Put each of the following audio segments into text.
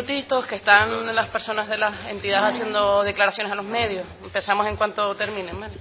minutitos, que están las personas de las entidades haciendo declaraciones a los medios. Empezamos en cuanto terminen, ¿vale?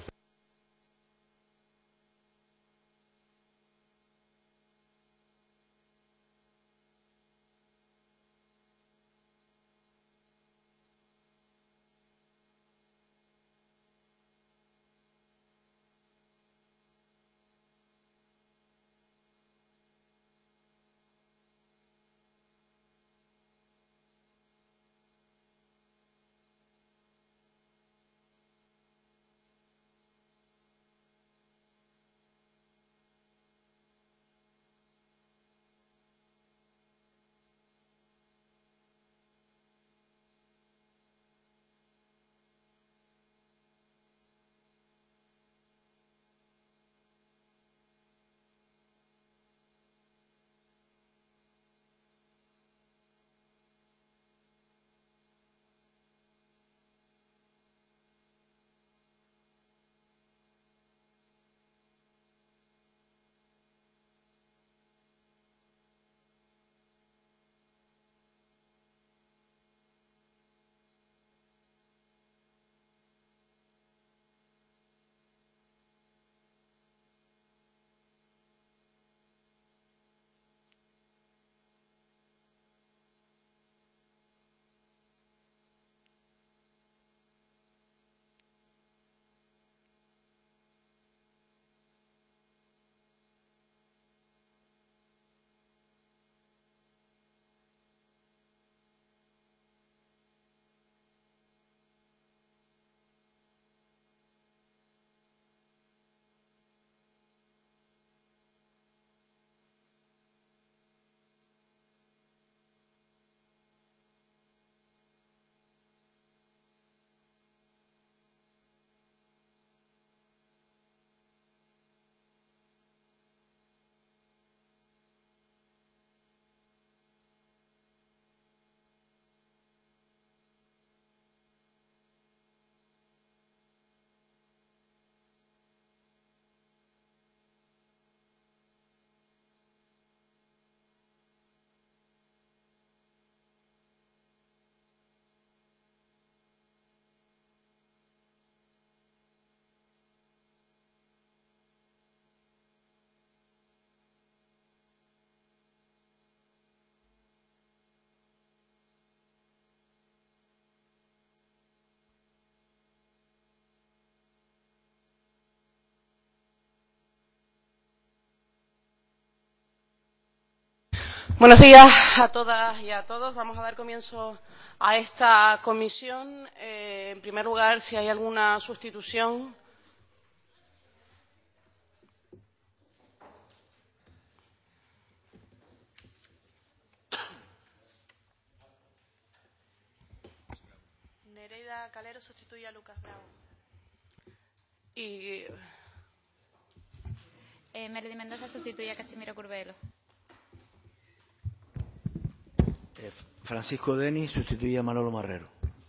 Buenos días a todas y a todos. Vamos a dar comienzo a esta comisión. En primer lugar, si hay alguna sustitución. Nereida Calero sustituye a Lucas Bravo. Y Melody Mendoza sustituye a Casimiro Curbelo. Francisco Denis sustituye a Manolo Marrero.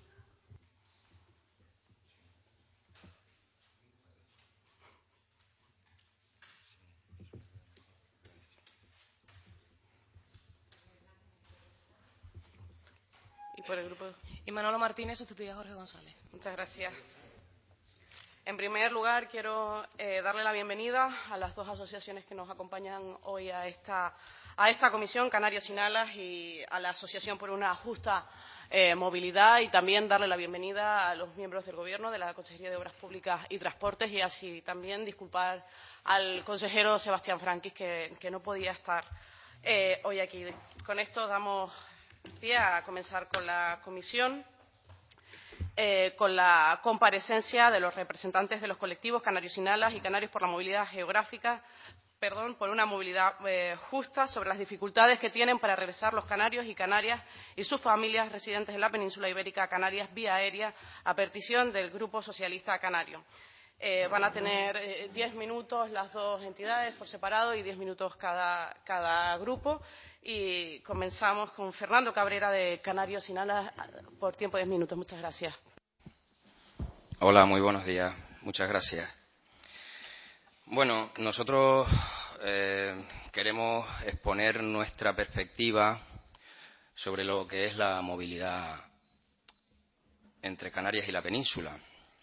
por el grupo. Y Manolo Martínez sustituye a Jorge González. Muchas gracias. En primer lugar, quiero darle la bienvenida a las dos asociaciones que nos acompañan hoy a esta comisión, Canarios sin Alas, y a la Asociación por una Justa Movilidad, y también darle la bienvenida a los miembros del Gobierno, de la Consejería de Obras Públicas y Transportes, y así también disculpar al consejero Sebastián Franquis, que no podía estar hoy aquí. Con esto damos pie a comenzar con la comisión. Con la comparecencia de los representantes de los colectivos Canarios sin Alas y Canarios por la Movilidad Geográfica, por una movilidad justa, sobre las dificultades que tienen para regresar los canarios y canarias y sus familias residentes en la península ibérica a Canarias vía aérea, a petición del Grupo Socialista Canario. Van a tener 10 minutos las dos entidades por separado y 10 minutos cada grupo. Y comenzamos con Fernando Cabrera, de Canarios sin Alas, por tiempo de 10 minutos. Muchas gracias. Hola, muy buenos días. Muchas gracias. Bueno, nosotros queremos exponer nuestra perspectiva sobre lo que es la movilidad entre Canarias y la península.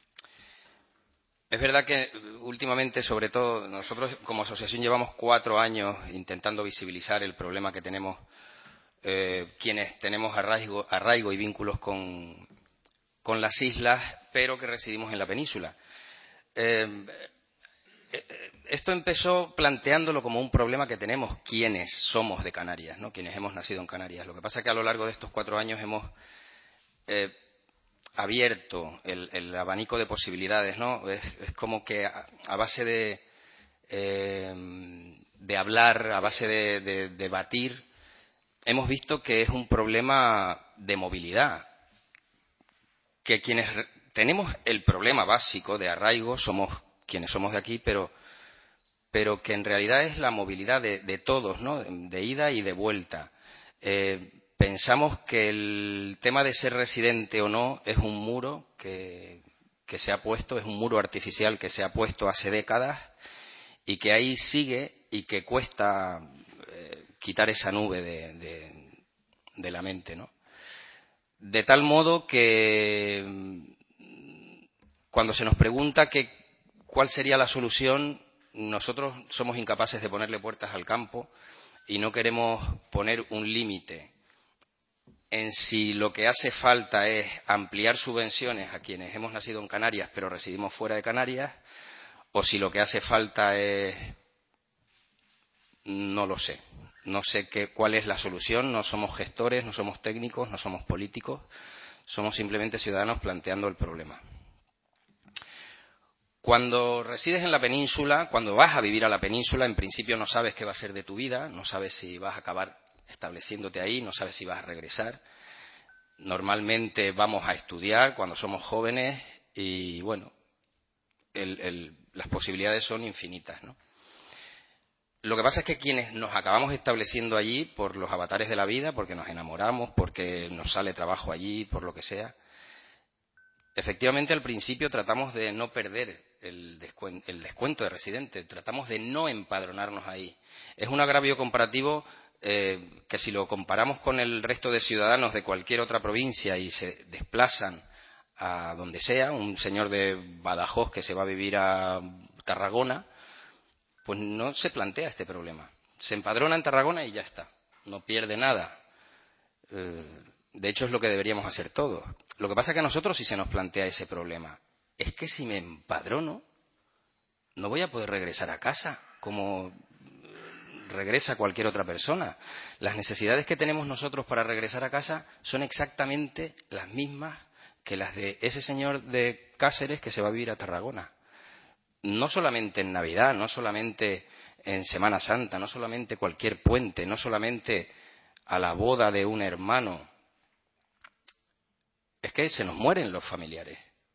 Es verdad que últimamente, sobre todo, nosotros como asociación llevamos 4 años intentando visibilizar el problema que tenemos quienes tenemos arraigo y vínculos con las islas, pero que residimos en la península. Esto empezó planteándolo como un problema que tenemos quienes somos de Canarias, ¿no? Quienes hemos nacido en Canarias. Lo que pasa es que a lo largo de estos 4 años hemos abierto el abanico de posibilidades, ¿no? Es como que a base de hablar, a base de debatir, hemos visto que es un problema de movilidad, que quienes tenemos el problema básico de arraigo somos quienes somos de aquí, pero que en realidad es la movilidad de todos, ¿no? De ida y de vuelta. Pensamos que el tema de ser residente o no es un muro que se ha puesto, es un muro artificial que se ha puesto hace décadas y que ahí sigue y que cuesta quitar esa nube de la mente, ¿no? De tal modo que cuando se nos pregunta cuál sería la solución, nosotros somos incapaces de ponerle puertas al campo y no queremos poner un límite en si lo que hace falta es ampliar subvenciones a quienes hemos nacido en Canarias pero residimos fuera de Canarias, o si lo que hace falta es... no lo sé. No sé cuál es la solución. No somos gestores, no somos técnicos, no somos políticos. Somos simplemente ciudadanos planteando el problema. Cuando resides en la península, cuando vas a vivir a la península, en principio no sabes qué va a ser de tu vida, no sabes si vas a acabar estableciéndote ahí, no sabes si vas a regresar. Normalmente vamos a estudiar cuando somos jóvenes y, bueno, las posibilidades son infinitas, ¿no? Lo que pasa es que quienes nos acabamos estableciendo allí por los avatares de la vida, porque nos enamoramos, porque nos sale trabajo allí, por lo que sea, efectivamente al principio tratamos de no perder el descuento de residente, tratamos de no empadronarnos ahí. Es un agravio comparativo que si lo comparamos con el resto de ciudadanos de cualquier otra provincia y se desplazan a donde sea, un señor de Badajoz que se va a vivir a Tarragona, pues no se plantea este problema. Se empadrona en Tarragona y ya está. No pierde nada. De hecho, es lo que deberíamos hacer todos. Lo que pasa es que a nosotros sí se nos plantea ese problema. Es que si me empadrono, no voy a poder regresar a casa como regresa cualquier otra persona. Las necesidades que tenemos nosotros para regresar a casa son exactamente las mismas que las de ese señor de Cáceres que se va a vivir a Tarragona. No solamente en Navidad, no solamente en Semana Santa, no solamente cualquier puente, no solamente a la boda de un hermano. Es que se nos mueren los familiares.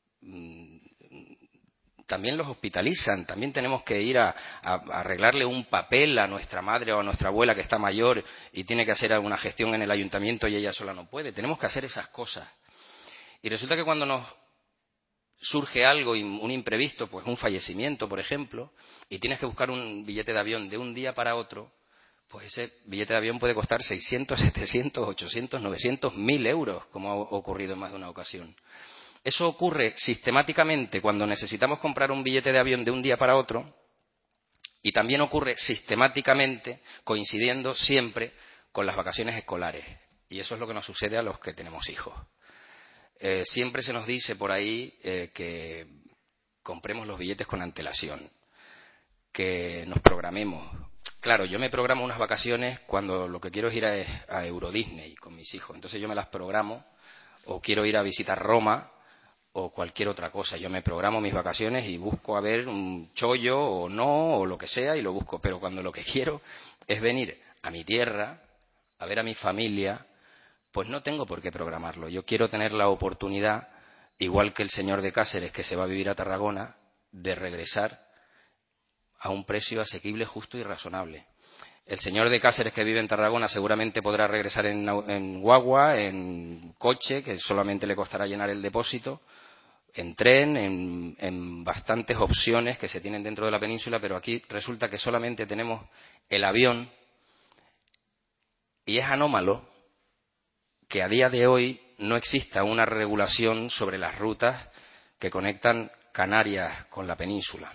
También los hospitalizan, también tenemos que ir a arreglarle un papel a nuestra madre o a nuestra abuela que está mayor y tiene que hacer alguna gestión en el ayuntamiento y ella sola no puede. Tenemos que hacer esas cosas. Y resulta que cuando nos surge algo, un imprevisto, pues un fallecimiento, por ejemplo, y tienes que buscar un billete de avión de un día para otro, pues ese billete de avión puede costar 600, 700, 800, 900, 1.000 euros, como ha ocurrido en más de una ocasión. Eso ocurre sistemáticamente cuando necesitamos comprar un billete de avión de un día para otro, y también ocurre sistemáticamente, coincidiendo siempre con las vacaciones escolares. Y eso es lo que nos sucede a los que tenemos hijos. Siempre se nos dice por ahí que compremos los billetes con antelación, que nos programemos. Claro, yo me programo unas vacaciones cuando lo que quiero es ir a Euro Disney con mis hijos. Entonces yo me las programo, o quiero ir a visitar Roma o cualquier otra cosa. Yo me programo mis vacaciones y busco a ver un chollo o no, o lo que sea, y lo busco. Pero cuando lo que quiero es venir a mi tierra, a ver a mi familia, pues no tengo por qué programarlo. Yo quiero tener la oportunidad, igual que el señor de Cáceres que se va a vivir a Tarragona, de regresar a un precio asequible, justo y razonable. El señor de Cáceres que vive en Tarragona seguramente podrá regresar en guagua, en coche, que solamente le costará llenar el depósito, en tren, en bastantes opciones que se tienen dentro de la península, pero aquí resulta que solamente tenemos el avión, y es anómalo que a día de hoy no exista una regulación sobre las rutas que conectan Canarias con la península.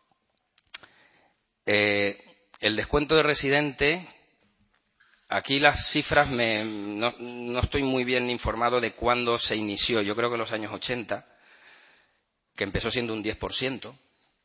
El descuento de residente, aquí las cifras no estoy muy bien informado de cuándo se inició. Yo creo que en los años 80, que empezó siendo un 10%.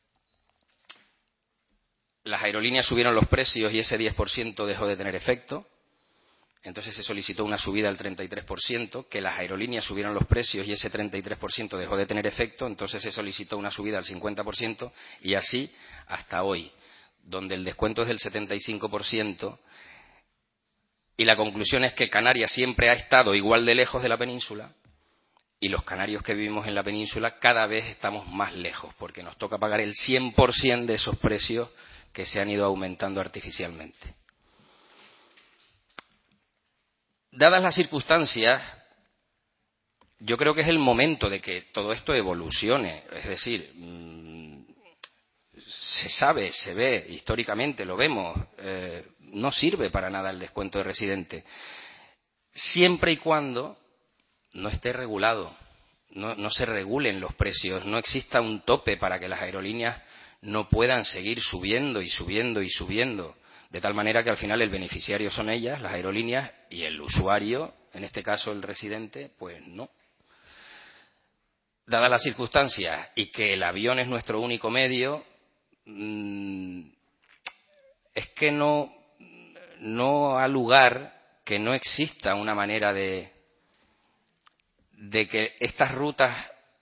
Las aerolíneas subieron los precios y ese 10% dejó de tener efecto. Entonces se solicitó una subida al 33%, que las aerolíneas subieron los precios y ese 33% dejó de tener efecto. Entonces se solicitó una subida al 50% y así hasta hoy, donde el descuento es del 75%. Y la conclusión es que Canarias siempre ha estado igual de lejos de la península y los canarios que vivimos en la península cada vez estamos más lejos porque nos toca pagar el 100% de esos precios que se han ido aumentando artificialmente. Dadas las circunstancias, yo creo que es el momento de que todo esto evolucione. Es decir, se sabe, se ve, históricamente lo vemos, no sirve para nada el descuento de residente. Siempre y cuando no esté regulado, no se regulen los precios, no exista un tope para que las aerolíneas no puedan seguir subiendo y subiendo y subiendo, de tal manera que al final el beneficiario son ellas, las aerolíneas, y el usuario, en este caso el residente, pues no. Dadas las circunstancias y que el avión es nuestro único medio, es que no ha lugar que no exista una manera de que estas rutas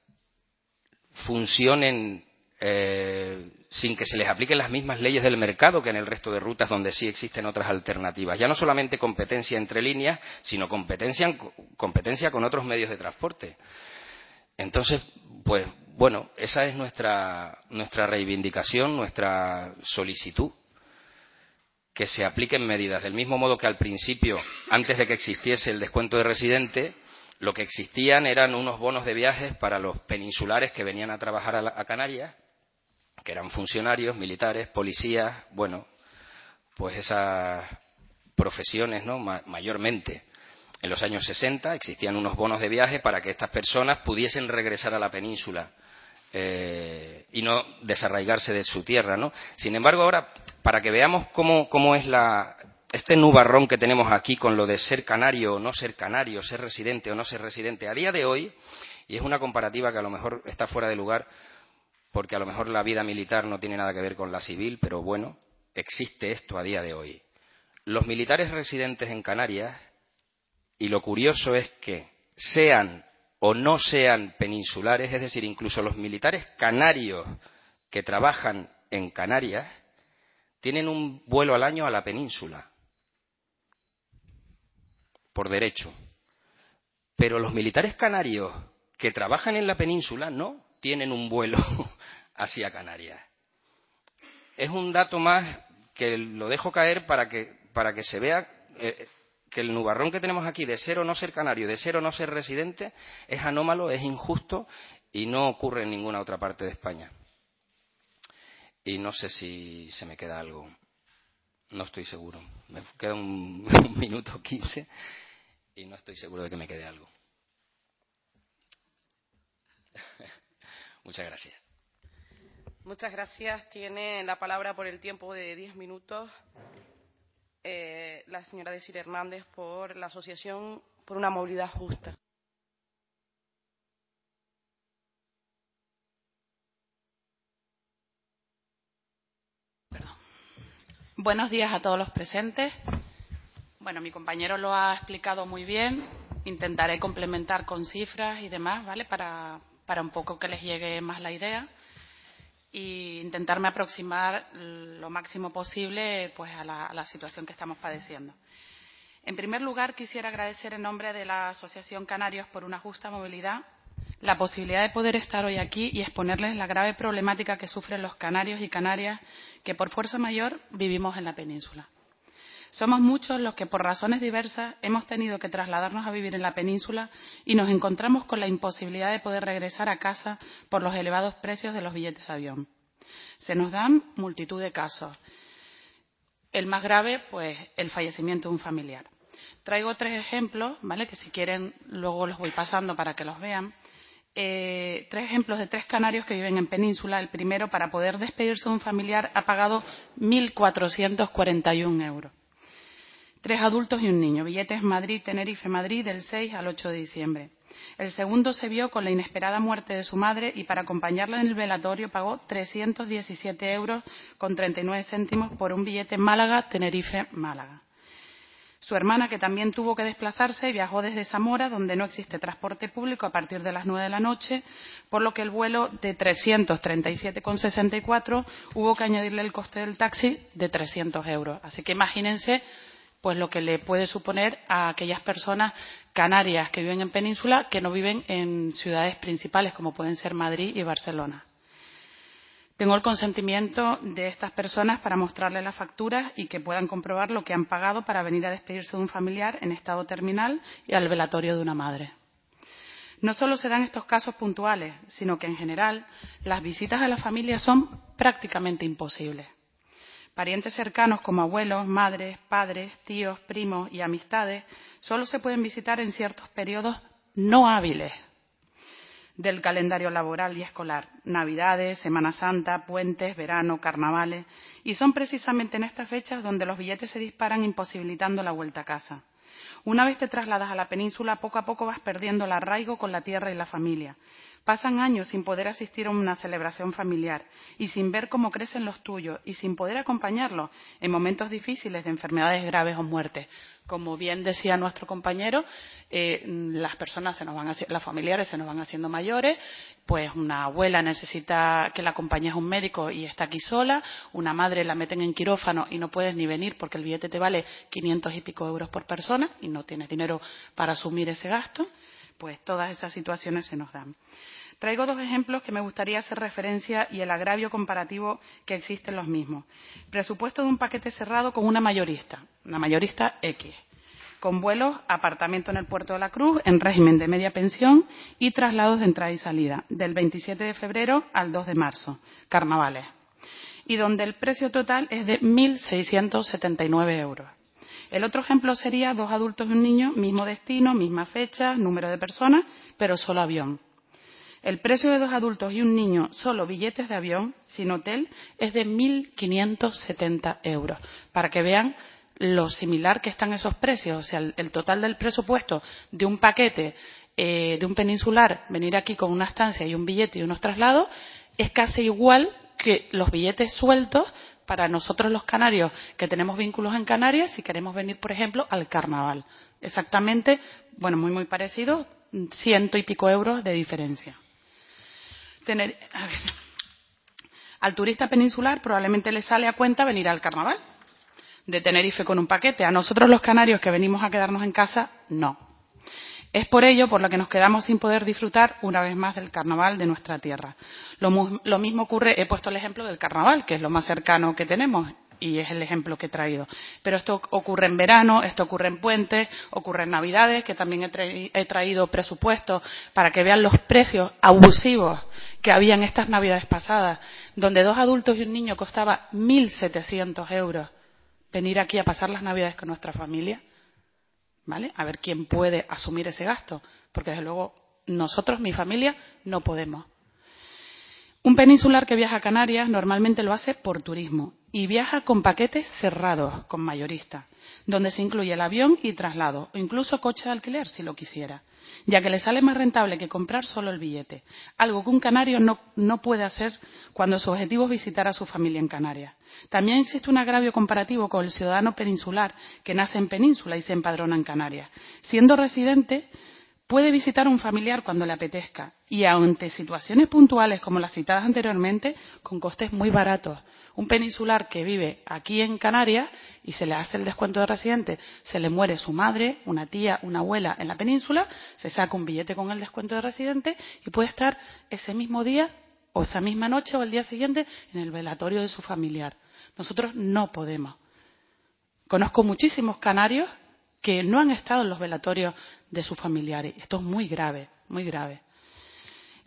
funcionen sin que se les apliquen las mismas leyes del mercado que en el resto de rutas donde sí existen otras alternativas. Ya no solamente competencia entre líneas, sino competencia con otros medios de transporte. Entonces, pues bueno, esa es nuestra reivindicación, nuestra solicitud, que se apliquen medidas. Del mismo modo que al principio, antes de que existiese el descuento de residente, lo que existían eran unos bonos de viajes para los peninsulares que venían a trabajar a Canarias, que eran funcionarios, militares, policías, bueno, pues esas profesiones, ¿no? Mayormente. En los años 60 existían unos bonos de viaje para que estas personas pudiesen regresar a la península y no desarraigarse de su tierra, ¿no? Sin embargo, ahora, para que veamos cómo es este nubarrón que tenemos aquí con lo de ser canario o no ser canario, ser residente o no ser residente, a día de hoy, y es una comparativa que a lo mejor está fuera de lugar, porque a lo mejor la vida militar no tiene nada que ver con la civil, pero bueno, existe esto a día de hoy. Los militares residentes en Canarias, y lo curioso es que sean o no sean peninsulares, es decir, incluso los militares canarios que trabajan en Canarias, tienen un vuelo al año a la península, por derecho. Pero los militares canarios que trabajan en la península no tienen un vuelo hacia Canarias. Es un dato más que lo dejo caer para que se vea que el nubarrón que tenemos aquí de ser o no ser canario, de ser o no ser residente, es anómalo, es injusto y no ocurre en ninguna otra parte de España. Y no sé si se me queda algo. No estoy seguro. Me queda un minuto 15 y no estoy seguro de que me quede algo. Muchas gracias. Muchas gracias. Tiene la palabra por el tiempo de 10 minutos la señora Desiree Hernández por la Asociación por una Movilidad Justa. Buenos días a todos los presentes. Bueno, mi compañero lo ha explicado muy bien. Intentaré complementar con cifras y demás, ¿vale? Para un poco que les llegue más la idea e intentarme aproximar lo máximo posible pues a la situación que estamos padeciendo. En primer lugar, quisiera agradecer en nombre de la Asociación Canarios por una Justa Movilidad la posibilidad de poder estar hoy aquí y exponerles la grave problemática que sufren los canarios y canarias que por fuerza mayor vivimos en la península. Somos muchos los que por razones diversas hemos tenido que trasladarnos a vivir en la península y nos encontramos con la imposibilidad de poder regresar a casa por los elevados precios de los billetes de avión. Se nos dan multitud de casos. El más grave, pues, el fallecimiento de un familiar. Traigo 3 ejemplos, ¿vale? Que si quieren luego los voy pasando para que los vean. 3 ejemplos de 3 canarios que viven en Península. El primero, para poder despedirse de un familiar, ha pagado 1.441 euros. 3 adultos y un niño. Billetes Madrid, Tenerife, Madrid, del 6 al 8 de diciembre. El segundo se vio con la inesperada muerte de su madre y para acompañarla en el velatorio pagó 317 euros con 39 céntimos por un billete Málaga, Tenerife, Málaga. Su hermana, que también tuvo que desplazarse, viajó desde Zamora, donde no existe transporte público a partir de las 9 de la noche, por lo que el vuelo de 337,64 hubo que añadirle el coste del taxi de 300 euros. Así que imagínense pues lo que le puede suponer a aquellas personas canarias que viven en Península que no viven en ciudades principales como pueden ser Madrid y Barcelona. Tengo el consentimiento de estas personas para mostrarles las facturas y que puedan comprobar lo que han pagado para venir a despedirse de un familiar en estado terminal y al velatorio de una madre. No solo se dan estos casos puntuales, sino que en general las visitas a la familia son prácticamente imposibles. Parientes cercanos como abuelos, madres, padres, tíos, primos y amistades solo se pueden visitar en ciertos periodos no hábiles del calendario laboral y escolar, Navidades, Semana Santa, puentes, verano, carnavales, y son precisamente en estas fechas donde los billetes se disparan imposibilitando la vuelta a casa. Una vez te trasladas a la península, poco a poco vas perdiendo el arraigo con la tierra y la familia. Pasan años sin poder asistir a una celebración familiar y sin ver cómo crecen los tuyos y sin poder acompañarlos en momentos difíciles de enfermedades graves o muertes. Como bien decía nuestro compañero, las personas las familiares se nos van haciendo mayores, pues una abuela necesita que la acompañes a un médico y está aquí sola, una madre la meten en quirófano y no puedes ni venir porque el billete te vale 500 y pico euros por persona y no tienes dinero para asumir ese gasto, pues todas esas situaciones se nos dan. Traigo 2 ejemplos que me gustaría hacer referencia y el agravio comparativo que existe en los mismos. Presupuesto de un paquete cerrado con una mayorista X, con vuelos, apartamento en el Puerto de la Cruz, en régimen de media pensión y traslados de entrada y salida, del 27 de febrero al 2 de marzo, carnavales, y donde el precio total es de 1.679 euros. El otro ejemplo sería 2 adultos y un niño, mismo destino, misma fecha, número de personas, pero solo avión. El precio de 2 adultos y un niño, solo billetes de avión, sin hotel, es de 1.570 euros. Para que vean lo similar que están esos precios. O sea, el total del presupuesto de un paquete, de un peninsular, venir aquí con una estancia y un billete y unos traslados, es casi igual que los billetes sueltos para nosotros los canarios que tenemos vínculos en Canarias si queremos venir, por ejemplo, al carnaval. Exactamente, bueno, muy parecido, 100 y pico euros de diferencia. Al turista peninsular probablemente le sale a cuenta venir al carnaval de Tenerife con un paquete. A nosotros los canarios que venimos a quedarnos en casa, no. Es por ello por lo que nos quedamos sin poder disfrutar una vez más del carnaval de nuestra tierra. Lo mismo ocurre, he puesto el ejemplo del carnaval, que es lo más cercano que tenemos y es el ejemplo que he traído. Pero esto ocurre en verano, esto ocurre en puentes, ocurre en Navidades, que también he traído presupuestos para que vean los precios abusivos que había en estas Navidades pasadas, donde 2 adultos y un niño costaba 1.700 euros venir aquí a pasar las Navidades con nuestra familia. ¿Vale? A ver quién puede asumir ese gasto, porque desde luego nosotros, mi familia, no podemos. Un peninsular que viaja a Canarias normalmente lo hace por turismo y viaja con paquetes cerrados, con mayorista, donde se incluye el avión y traslado, o incluso coche de alquiler si lo quisiera, ya que le sale más rentable que comprar solo el billete, algo que un canario no puede hacer cuando su objetivo es visitar a su familia en Canarias. También existe un agravio comparativo con el ciudadano peninsular que nace en Península y se empadrona en Canarias. Siendo residente, puede visitar a un familiar cuando le apetezca y ante situaciones puntuales como las citadas anteriormente, con costes muy baratos. Un peninsular que vive aquí en Canarias y se le hace el descuento de residente, se le muere su madre, una tía, una abuela en la península, se saca un billete con el descuento de residente y puede estar ese mismo día o esa misma noche o el día siguiente en el velatorio de su familiar. Nosotros no podemos. Conozco muchísimos canarios que no han estado en los velatorios de sus familiares. Esto es muy grave, muy grave.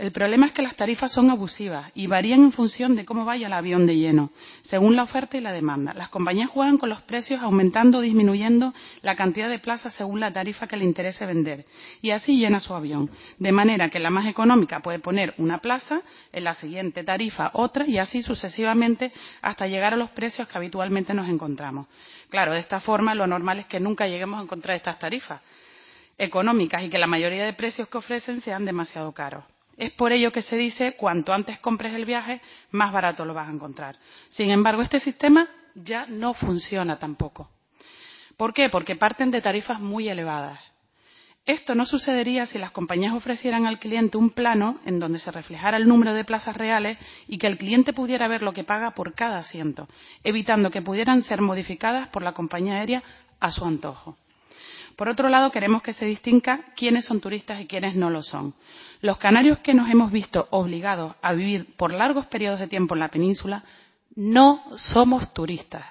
El problema es que las tarifas son abusivas y varían en función de cómo vaya el avión de lleno, según la oferta y la demanda. Las compañías juegan con los precios aumentando o disminuyendo la cantidad de plazas según la tarifa que le interese vender y así llena su avión. De manera que la más económica puede poner una plaza, en la siguiente tarifa otra y así sucesivamente hasta llegar a los precios que habitualmente nos encontramos. Claro, de esta forma lo normal es que nunca lleguemos a encontrar estas tarifas económicas y que la mayoría de precios que ofrecen sean demasiado caros. Es por ello que se dice, cuanto antes compres el viaje, más barato lo vas a encontrar. Sin embargo, este sistema ya no funciona tampoco. ¿Por qué? Porque parten de tarifas muy elevadas. Esto no sucedería si las compañías ofrecieran al cliente un plano en donde se reflejara el número de plazas reales y que el cliente pudiera ver lo que paga por cada asiento, evitando que pudieran ser modificadas por la compañía aérea a su antojo. Por otro lado, queremos que se distinga quiénes son turistas y quiénes no lo son. Los canarios que nos hemos visto obligados a vivir por largos periodos de tiempo en la península no somos turistas.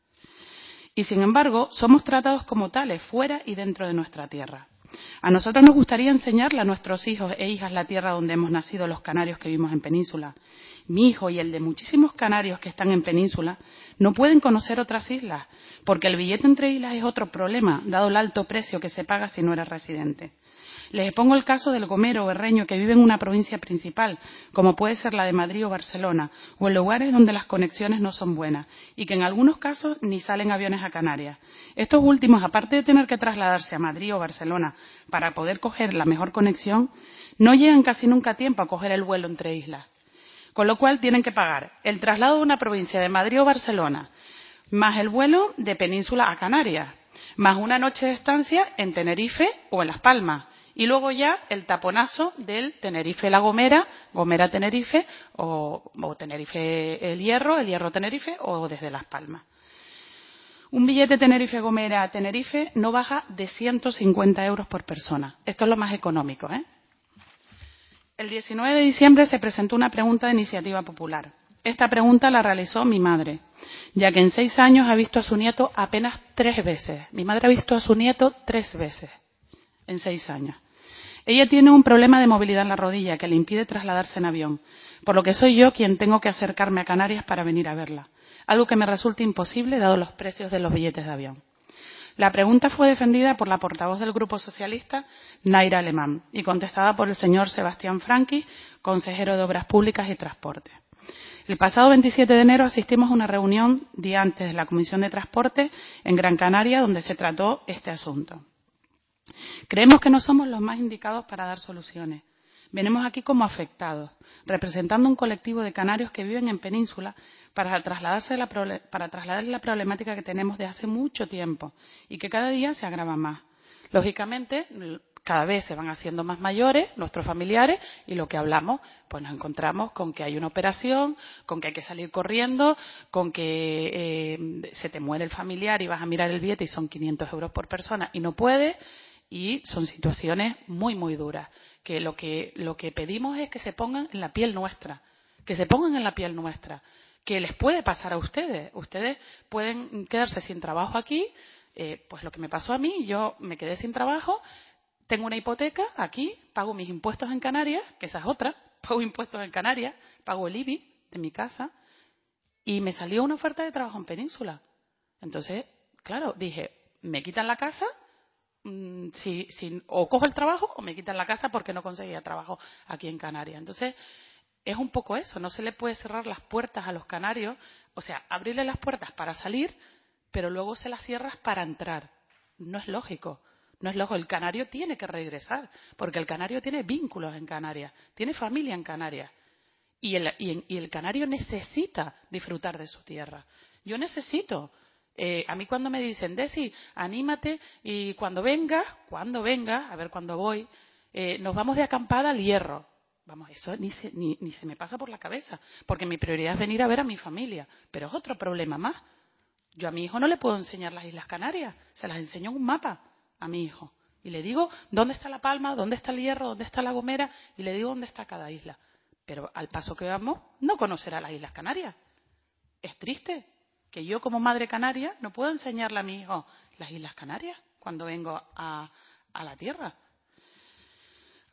Y, sin embargo, somos tratados como tales fuera y dentro de nuestra tierra. A nosotros nos gustaría enseñarle a nuestros hijos e hijas la tierra donde hemos nacido los canarios que vivimos en península. Mi hijo y el de muchísimos canarios que están en península no pueden conocer otras islas, porque el billete entre islas es otro problema, dado el alto precio que se paga si no eres residente. Les expongo el caso del gomero o herreño que vive en una provincia principal, como puede ser la de Madrid o Barcelona, o en lugares donde las conexiones no son buenas, y que en algunos casos ni salen aviones a Canarias. Estos últimos, aparte de tener que trasladarse a Madrid o Barcelona para poder coger la mejor conexión, no llegan casi nunca a tiempo a coger el vuelo entre islas. Con lo cual tienen que pagar el traslado de una provincia de Madrid o Barcelona, más el vuelo de Península a Canarias, más una noche de estancia en Tenerife o en Las Palmas. Y luego ya el taponazo del Tenerife-La Gomera, Gomera-Tenerife o Tenerife-El Hierro-Tenerife o desde Las Palmas. Un billete Tenerife-Gomera-Tenerife no baja de 150 euros por persona. Esto es lo más económico, ¿eh? El 19 de diciembre se presentó una pregunta de iniciativa popular. Esta pregunta la realizó mi madre, ya que en 6 años ha visto a su nieto apenas 3 veces. Mi madre ha visto a su nieto 3 veces en 6 años. Ella tiene un problema de movilidad en la rodilla que le impide trasladarse en avión, por lo que soy yo quien tengo que acercarme a Canarias para venir a verla, algo que me resulta imposible dado los precios de los billetes de avión. La pregunta fue defendida por la portavoz del Grupo Socialista, Naira Alemán, y contestada por el señor Sebastián Franqui, consejero de Obras Públicas y Transporte. El pasado 27 de enero asistimos a una reunión día antes de la Comisión de Transporte en Gran Canaria, donde se trató este asunto. Creemos que no somos los más indicados para dar soluciones. Venimos aquí como afectados, representando un colectivo de canarios que viven en península para trasladar la problemática que tenemos de hace mucho tiempo y que cada día se agrava más. Lógicamente, cada vez se van haciendo más mayores nuestros familiares y lo que hablamos, pues nos encontramos con que hay una operación, con que hay que salir corriendo, con que se te muere el familiar y vas a mirar el billete y son 500 euros por persona y no puedes. Y son situaciones muy, muy duras, que lo que pedimos es que se pongan en la piel nuestra, que les puede pasar a ustedes. Ustedes pueden quedarse sin trabajo aquí, pues lo que me pasó a mí, yo me quedé sin trabajo, tengo una hipoteca aquí, pago mis impuestos en Canarias, que esa es otra, pago impuestos en Canarias, pago el IBI de mi casa, y me salió una oferta de trabajo en Península. Entonces, claro, dije, me quitan la casa, o cojo el trabajo o me quitan la casa porque no conseguía trabajo aquí en Canarias. Entonces, es un poco eso, no se le puede cerrar las puertas a los canarios, o sea, abrirle las puertas para salir, pero luego se las cierras para entrar. No es lógico, no es lógico. El canario tiene que regresar, porque el canario tiene vínculos en Canarias, tiene familia en Canarias, y el canario necesita disfrutar de su tierra. Yo necesito. A mí cuando me dicen, Desi, anímate y cuando venga, a ver cuándo voy, nos vamos de acampada al Hierro. Vamos, eso ni se me pasa por la cabeza, porque mi prioridad es venir a ver a mi familia, pero es otro problema más. Yo a mi hijo no le puedo enseñar las Islas Canarias, se las enseño en un mapa a mi hijo. Y le digo dónde está La Palma, dónde está el Hierro, dónde está La Gomera, y le digo dónde está cada isla. Pero al paso que vamos, no conocerá las Islas Canarias. Es triste que yo como madre canaria no puedo enseñarle a mi hijo las Islas Canarias cuando vengo a la tierra.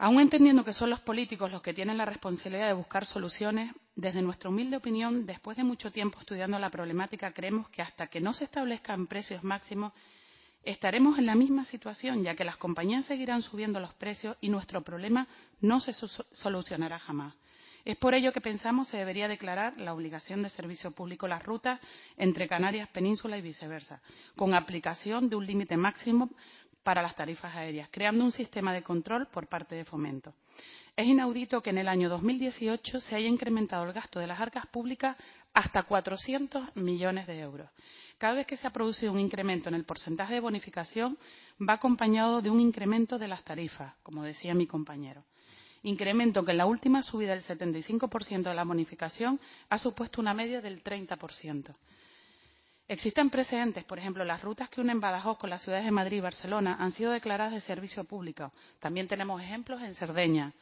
Aún entendiendo que son los políticos los que tienen la responsabilidad de buscar soluciones, desde nuestra humilde opinión, después de mucho tiempo estudiando la problemática, creemos que hasta que no se establezcan precios máximos, estaremos en la misma situación, ya que las compañías seguirán subiendo los precios y nuestro problema no se solucionará jamás. Es por ello que pensamos se debería declarar la obligación de servicio público las rutas entre Canarias, Península y viceversa, con aplicación de un límite máximo para las tarifas aéreas, creando un sistema de control por parte de Fomento. Es inaudito que en el año 2018 se haya incrementado el gasto de las arcas públicas hasta 400 millones de euros. Cada vez que se ha producido un incremento en el porcentaje de bonificación, va acompañado de un incremento de las tarifas, como decía mi compañero. Incremento que en la última subida del 75% de la bonificación ha supuesto una media del 30%. Existen precedentes, por ejemplo, las rutas que unen Badajoz con las ciudades de Madrid y Barcelona han sido declaradas de servicio público. También tenemos ejemplos en Cerdeña.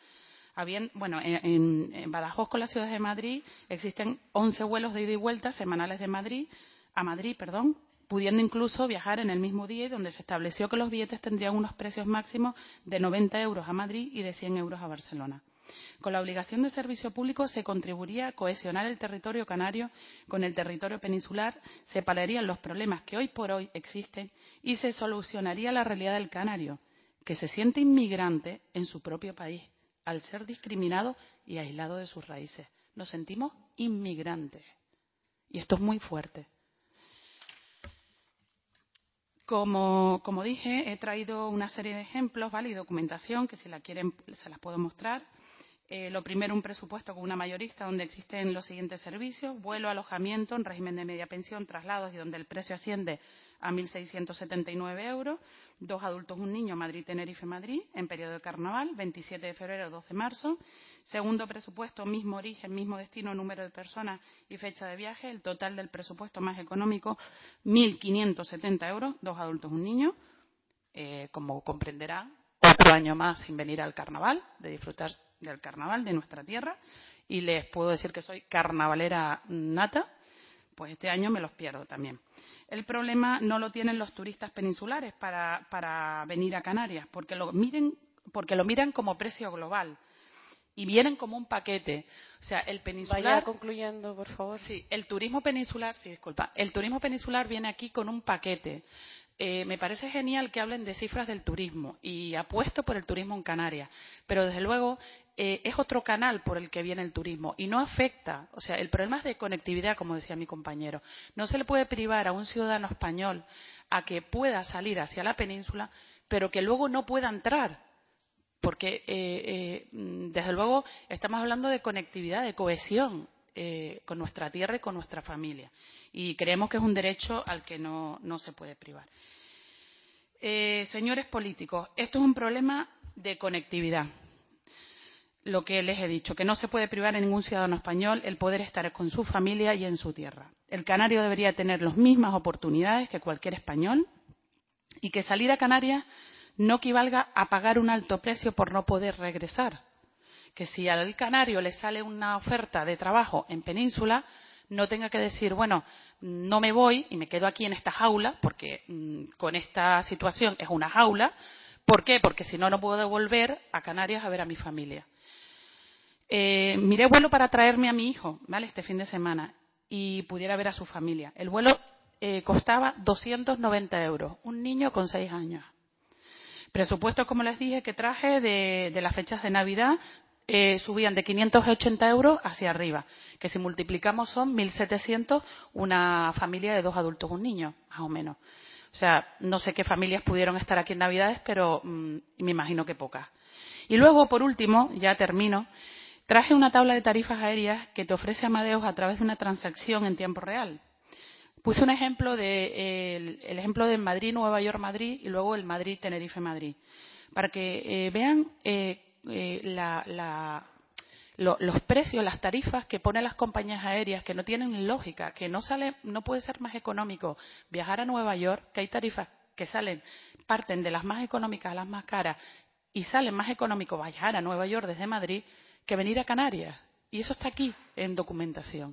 En Badajoz con las ciudades de Madrid existen 11 vuelos de ida y vuelta semanales de Madrid, pudiendo incluso viajar en el mismo día y donde se estableció que los billetes tendrían unos precios máximos de 90 euros a Madrid y de 100 euros a Barcelona. Con la obligación de servicio público se contribuiría a cohesionar el territorio canario con el territorio peninsular, se paliarían los problemas que hoy por hoy existen y se solucionaría la realidad del canario, que se siente inmigrante en su propio país, al ser discriminado y aislado de sus raíces. Nos sentimos inmigrantes. Y esto es muy fuerte. Como dije, he traído una serie de ejemplos, ¿vale? Y documentación que si la quieren se las puedo mostrar. Lo primero, un presupuesto con una mayorista donde existen los siguientes servicios: vuelo, alojamiento en régimen de media pensión, traslados y donde el precio asciende a 1.679 euros. 2 adultos, un niño, Madrid, Tenerife, Madrid, en periodo de carnaval, 27 de febrero, 12 de marzo. Segundo presupuesto, mismo origen, mismo destino, número de personas y fecha de viaje. El total del presupuesto más económico, 1.570 euros, 2 adultos, un niño. Como comprenderá, otro año más sin venir al carnaval, de disfrutar del carnaval de nuestra tierra, y les puedo decir que soy carnavalera nata, pues este año me los pierdo también. El problema no lo tienen los turistas peninsulares para venir a Canarias, porque lo miran como precio global y vienen como un paquete. O sea, el peninsular... Vaya concluyendo, por favor. Sí, el turismo peninsular viene aquí con un paquete. Me parece genial que hablen de cifras del turismo y apuesto por el turismo en Canarias, pero desde luego es otro canal por el que viene el turismo y no afecta, o sea, el problema es de conectividad, como decía mi compañero. No se le puede privar a un ciudadano español a que pueda salir hacia la península, pero que luego no pueda entrar, porque desde luego estamos hablando de conectividad, de cohesión con nuestra tierra y con nuestra familia, y creemos que es un derecho al que no se puede privar. Señores políticos, esto es un problema de conectividad. Lo que les he dicho, que no se puede privar a ningún ciudadano español el poder estar con su familia y en su tierra. El canario debería tener las mismas oportunidades que cualquier español y que salir a Canarias no equivalga a pagar un alto precio por no poder regresar. Que si al canario le sale una oferta de trabajo en Península, no tenga que decir, bueno, no me voy y me quedo aquí en esta jaula, porque con esta situación es una jaula. ¿Por qué? Porque si no, no puedo volver a Canarias a ver a mi familia. Miré vuelo para traerme a mi hijo, ¿vale?, este fin de semana, y pudiera ver a su familia. El vuelo costaba 290 euros, un niño con 6 años. Presupuestos, como les dije, que traje de las fechas de Navidad, subían de 580 euros hacia arriba, que si multiplicamos son 1.700 una familia de 2 adultos, un niño, más o menos. O sea, no sé qué familias pudieron estar aquí en Navidades, pero me imagino que pocas. Y luego, por último, ya termino, traje una tabla de tarifas aéreas que te ofrece Amadeus a través de una transacción en tiempo real. Puse un ejemplo el ejemplo de Madrid, Nueva York, Madrid, y luego el Madrid, Tenerife, Madrid, para que vean los precios, las tarifas que ponen las compañías aéreas, que no tienen lógica, que no puede ser más económico viajar a Nueva York, que hay tarifas que parten de las más económicas a las más caras, y salen más económico viajar a Nueva York desde Madrid que venir a Canarias. Y eso está aquí en documentación.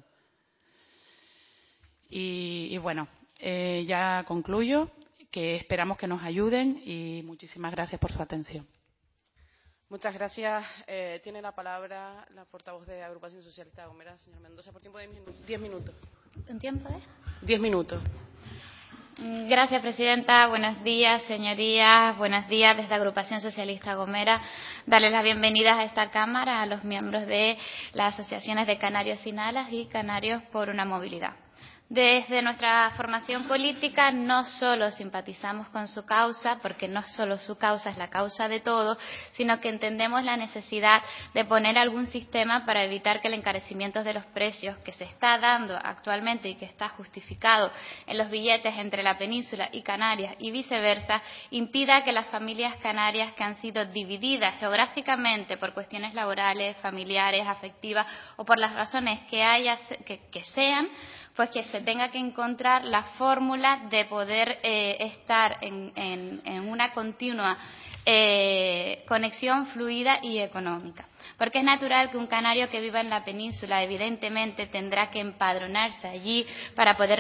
Y bueno, ya concluyo, que esperamos que nos ayuden y muchísimas gracias por su atención. Muchas gracias. Tiene la palabra la portavoz de Agrupación Socialista de Gomera, señor Mendoza, por tiempo de 10 minutos. ¿Un tiempo de? 10 minutos. Gracias, presidenta. Buenos días, señorías. Buenos días desde Agrupación Socialista Gomera. Darles las bienvenidas a esta Cámara a los miembros de las asociaciones de Canarios Sin Alas y Canarios por una Movilidad. Desde nuestra formación política no solo simpatizamos con su causa, porque no solo su causa es la causa de todo, sino que entendemos la necesidad de poner algún sistema para evitar que el encarecimiento de los precios que se está dando actualmente y que está justificado en los billetes entre la península y Canarias y viceversa, impida que las familias canarias que han sido divididas geográficamente por cuestiones laborales, familiares, afectivas o por las razones que sean, pues que se tenga que encontrar la fórmula de poder estar en una continua conexión fluida y económica. Porque es natural que un canario que viva en la península evidentemente tendrá que empadronarse allí para poder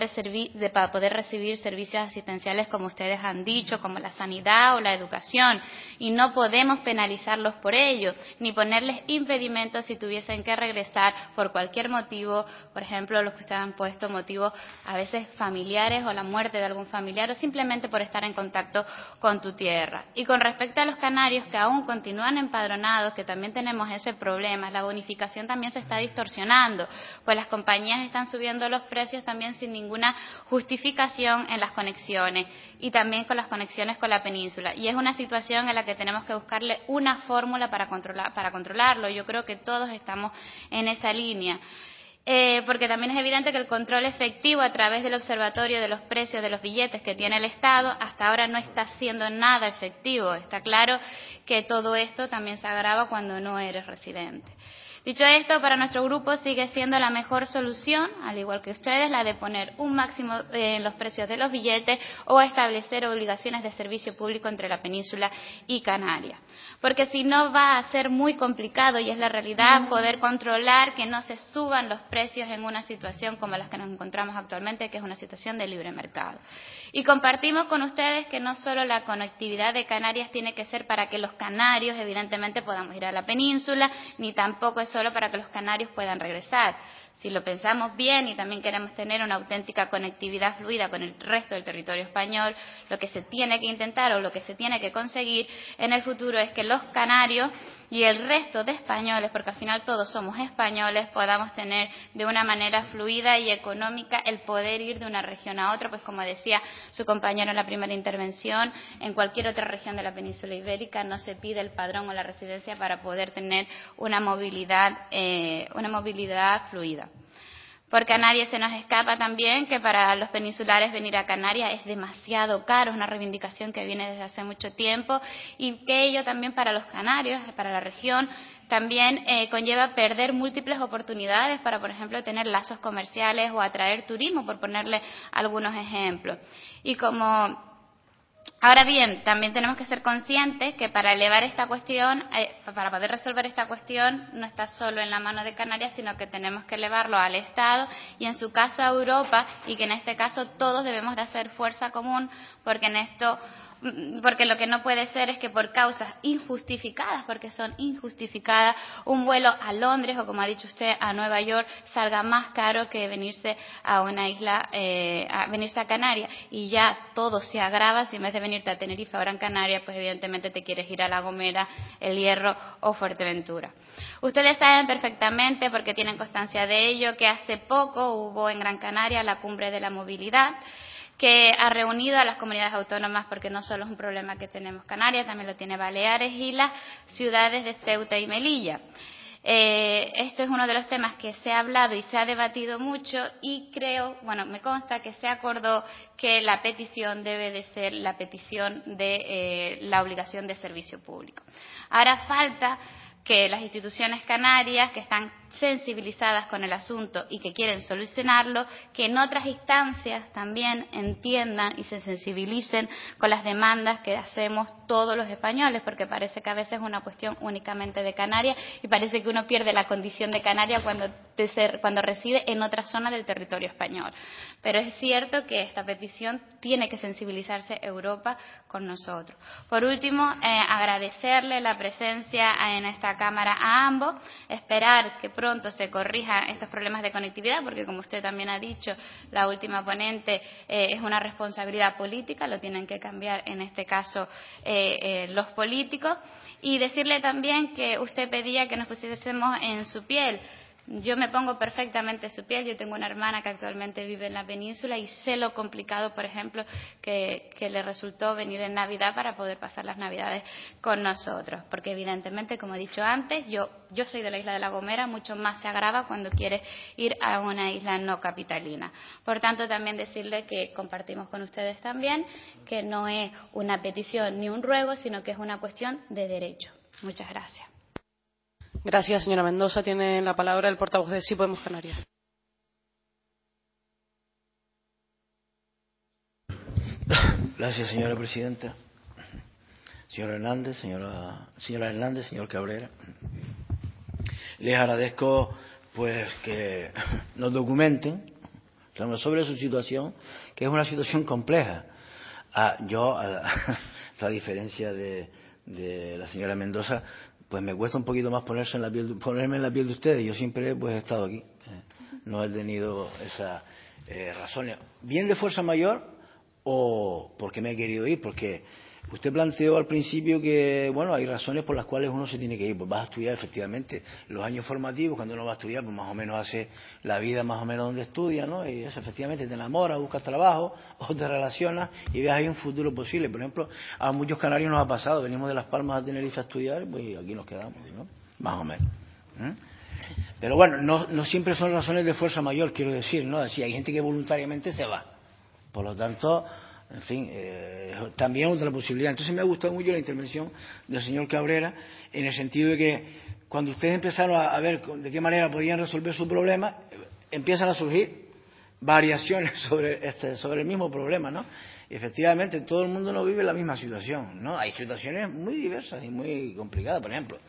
recibir servicios asistenciales como ustedes han dicho, como la sanidad o la educación, y no podemos penalizarlos por ello, ni ponerles impedimentos si tuviesen que regresar por cualquier motivo, por ejemplo, los que ustedes han puesto, motivos a veces familiares o la muerte de algún familiar o simplemente por estar en contacto con tu tierra. Y con respecto a los canarios que aún continúan empadronados, que también tenemos ese problema, la bonificación también se está distorsionando, pues las compañías están subiendo los precios también sin ninguna justificación en las conexiones y también con las conexiones con la península. Y es una situación en la que tenemos que buscarle una fórmula para controlarlo. Yo creo que todos estamos en esa línea. Porque también es evidente que el control efectivo a través del observatorio de los precios de los billetes que tiene el Estado hasta ahora no está siendo nada efectivo. Está claro que todo esto también se agrava cuando no eres residente. Dicho esto, para nuestro grupo sigue siendo la mejor solución, al igual que ustedes, la de poner un máximo en los precios de los billetes o establecer obligaciones de servicio público entre la península y Canarias. Porque si no va a ser muy complicado, y es la realidad, poder controlar que no se suban los precios en una situación como la que nos encontramos actualmente, que es una situación de libre mercado. Y compartimos con ustedes que no solo la conectividad de Canarias tiene que ser para que los canarios, evidentemente, podamos ir a la península, ni tampoco es solo para que los canarios puedan regresar. Si lo pensamos bien y también queremos tener una auténtica conectividad fluida con el resto del territorio español, lo que se tiene que intentar o lo que se tiene que conseguir en el futuro es que los canarios y el resto de españoles, porque al final todos somos españoles, podamos tener de una manera fluida y económica el poder ir de una región a otra, pues como decía su compañero en la primera intervención, en cualquier otra región de la península ibérica no se pide el padrón o la residencia para poder tener una movilidad fluida. Porque a nadie se nos escapa también que para los peninsulares venir a Canarias es demasiado caro, es una reivindicación que viene desde hace mucho tiempo y que ello también para los canarios, para la región, también conlleva perder múltiples oportunidades para, por ejemplo, tener lazos comerciales o atraer turismo, por ponerle algunos ejemplos. Y como ahora bien, también tenemos que ser conscientes que para elevar esta cuestión, para poder resolver esta cuestión, no está solo en la mano de Canarias, sino que tenemos que elevarlo al Estado y en su caso a Europa, y que en este caso todos debemos de hacer fuerza común, porque lo que no puede ser es que por causas injustificadas, porque son injustificadas, un vuelo a Londres o, como ha dicho usted, a Nueva York salga más caro que venirse a una isla, venirse a Canarias, y ya todo se agrava si en vez de venirte a Tenerife o Gran Canaria, pues evidentemente te quieres ir a La Gomera, El Hierro o Fuerteventura. Ustedes saben perfectamente, porque tienen constancia de ello, que hace poco hubo en Gran Canaria la Cumbre de la Movilidad, que ha reunido a las comunidades autónomas, porque no solo es un problema que tenemos Canarias, también lo tiene Baleares y las ciudades de Ceuta y Melilla. Este es uno de los temas que se ha hablado y se ha debatido mucho y me consta que se acordó que la petición debe de ser la petición de la obligación de servicio público. Ahora falta que las instituciones canarias, que están sensibilizadas con el asunto y que quieren solucionarlo, que en otras instancias también entiendan y se sensibilicen con las demandas que hacemos todos los españoles, porque parece que a veces es una cuestión únicamente de Canarias y parece que uno pierde la condición de Canaria cuando reside en otra zona del territorio español. Pero es cierto que esta petición tiene que sensibilizarse Europa con nosotros. Por último, agradecerle la presencia en esta Cámara a ambos, esperar que pronto se corrijan estos problemas de conectividad, porque como usted también ha dicho, la última ponente, es una responsabilidad política, lo tienen que cambiar en este caso los políticos, y decirle también que usted pedía que nos pusiésemos en su piel. Yo me pongo perfectamente en su piel. Yo tengo una hermana que actualmente vive en la península y sé lo complicado, por ejemplo, que le resultó venir en Navidad para poder pasar las Navidades con nosotros. Porque evidentemente, como he dicho antes, yo soy de la isla de La Gomera, mucho más se agrava cuando quiere ir a una isla no capitalina. Por tanto, también decirle que compartimos con ustedes también que no es una petición ni un ruego, sino que es una cuestión de derecho. Muchas gracias. Gracias, señora Mendoza. Tiene la palabra el portavoz de Sí Podemos Canarias. Gracias, señora presidenta. Señor Hernández, señora Hernández, señor Cabrera. Les agradezco pues que nos documenten sobre su situación, que es una situación compleja. A diferencia de la señora Mendoza, pues me cuesta un poquito más ponerme en la piel de ustedes. Yo siempre pues he estado aquí. No he tenido esas razones, bien de fuerza mayor o porque me he querido ir, porque usted planteó al principio que, bueno, hay razones por las cuales uno se tiene que ir. Pues vas a estudiar, efectivamente, los años formativos, cuando uno va a estudiar, pues más o menos hace la vida más o menos donde estudia, ¿no? Y eso, efectivamente, te enamoras, buscas trabajo, o te relacionas y ves ahí un futuro posible. Por ejemplo, a muchos canarios nos ha pasado, venimos de Las Palmas a Tenerife a estudiar, pues aquí nos quedamos, ¿no? Más o menos. Pero bueno, no siempre son razones de fuerza mayor, quiero decir, ¿no? Así, hay gente que voluntariamente se va. Por lo tanto, en fin, también otra posibilidad. Entonces me ha gustado mucho la intervención del señor Cabrera, en el sentido de que cuando ustedes empezaron a ver de qué manera podían resolver su problema, empiezan a surgir variaciones sobre el mismo problema, ¿no? Y efectivamente, todo el mundo no vive la misma situación, ¿no? Hay situaciones muy diversas y muy complicadas, por ejemplo.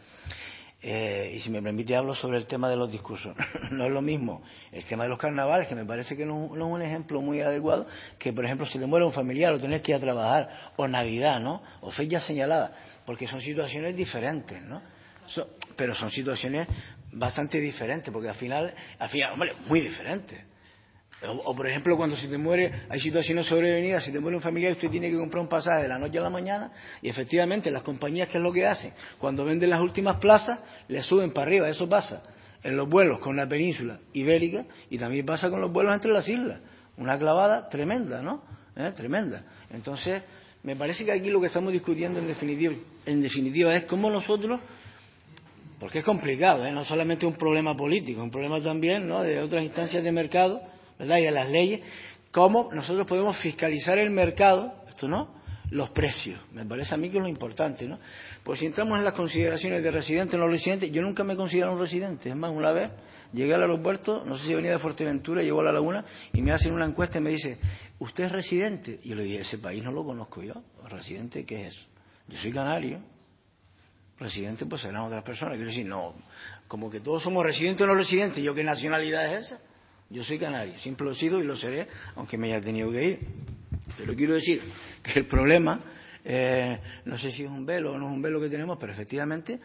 Y si me permite hablo sobre el tema de los discursos. No es lo mismo el tema de los carnavales, que me parece que no es un ejemplo muy adecuado, que por ejemplo si te muere un familiar o tener que ir a trabajar, o Navidad, ¿no? O fechas señaladas, porque son situaciones diferentes, ¿no? Pero son situaciones bastante diferentes, porque al final, hombre, muy diferentes. O por ejemplo, cuando se te muere, hay situaciones sobrevenidas, si te muere un familiar, usted tiene que comprar un pasaje de la noche a la mañana, y efectivamente las compañías, ¿qué es lo que hacen? Cuando venden las últimas plazas, le suben para arriba. Eso pasa en los vuelos con la península ibérica y también pasa con los vuelos entre las islas. Una clavada tremenda, ¿no? Tremenda. Entonces, me parece que aquí lo que estamos discutiendo en definitiva es cómo nosotros, porque es complicado, no solamente un problema político, un problema también, ¿no?, de otras instancias de mercado, ¿verdad?, y de las leyes, cómo nosotros podemos fiscalizar el mercado, los precios. Me parece a mí que es lo importante, ¿no? Pues si entramos en las consideraciones de residentes o no residentes, yo nunca me considero un residente. Es más, una vez llegué al aeropuerto, no sé si venía de Fuerteventura, llego a La Laguna y me hacen una encuesta y me dice, ¿usted es residente? Y yo le dije, ese país no lo conozco yo. ¿Residente qué es eso? Yo soy canario. Residente pues serán otras personas. Quiero decir, no, como que todos somos residentes o no residentes. ¿Yo qué nacionalidad es esa? Yo soy canario, siempre lo he sido y lo seré, aunque me haya tenido que ir. Pero quiero decir que el problema, no sé si es un velo o no es un velo que tenemos, pero efectivamente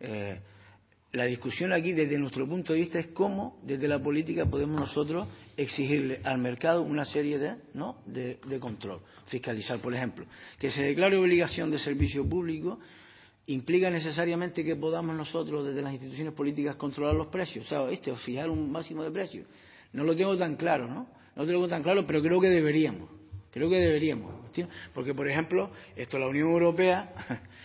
la discusión aquí desde nuestro punto de vista es cómo desde la política podemos nosotros exigirle al mercado una serie de control, fiscalizar, por ejemplo, que se declare obligación de servicio público. ¿Implica necesariamente que podamos nosotros desde las instituciones políticas controlar los precios? O fijar un máximo de precios. No lo tengo tan claro, ¿no? No lo tengo tan claro, pero creo que deberíamos. ¿Entiendes? Porque, por ejemplo, la Unión Europea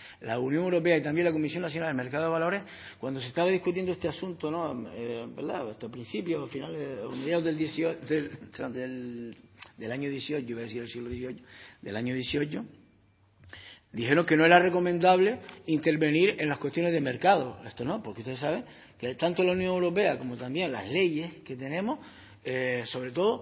y también la Comisión Nacional del Mercado de Valores, cuando se estaba discutiendo este asunto, ¿no?, ¿verdad?, hasta principios, finales, mediados del año 18, iba a decir el siglo XVIII, del año 18, Dijeron que no era recomendable intervenir en las cuestiones de mercado. Esto no, porque ustedes saben que tanto la Unión Europea como también las leyes que tenemos, sobre todo,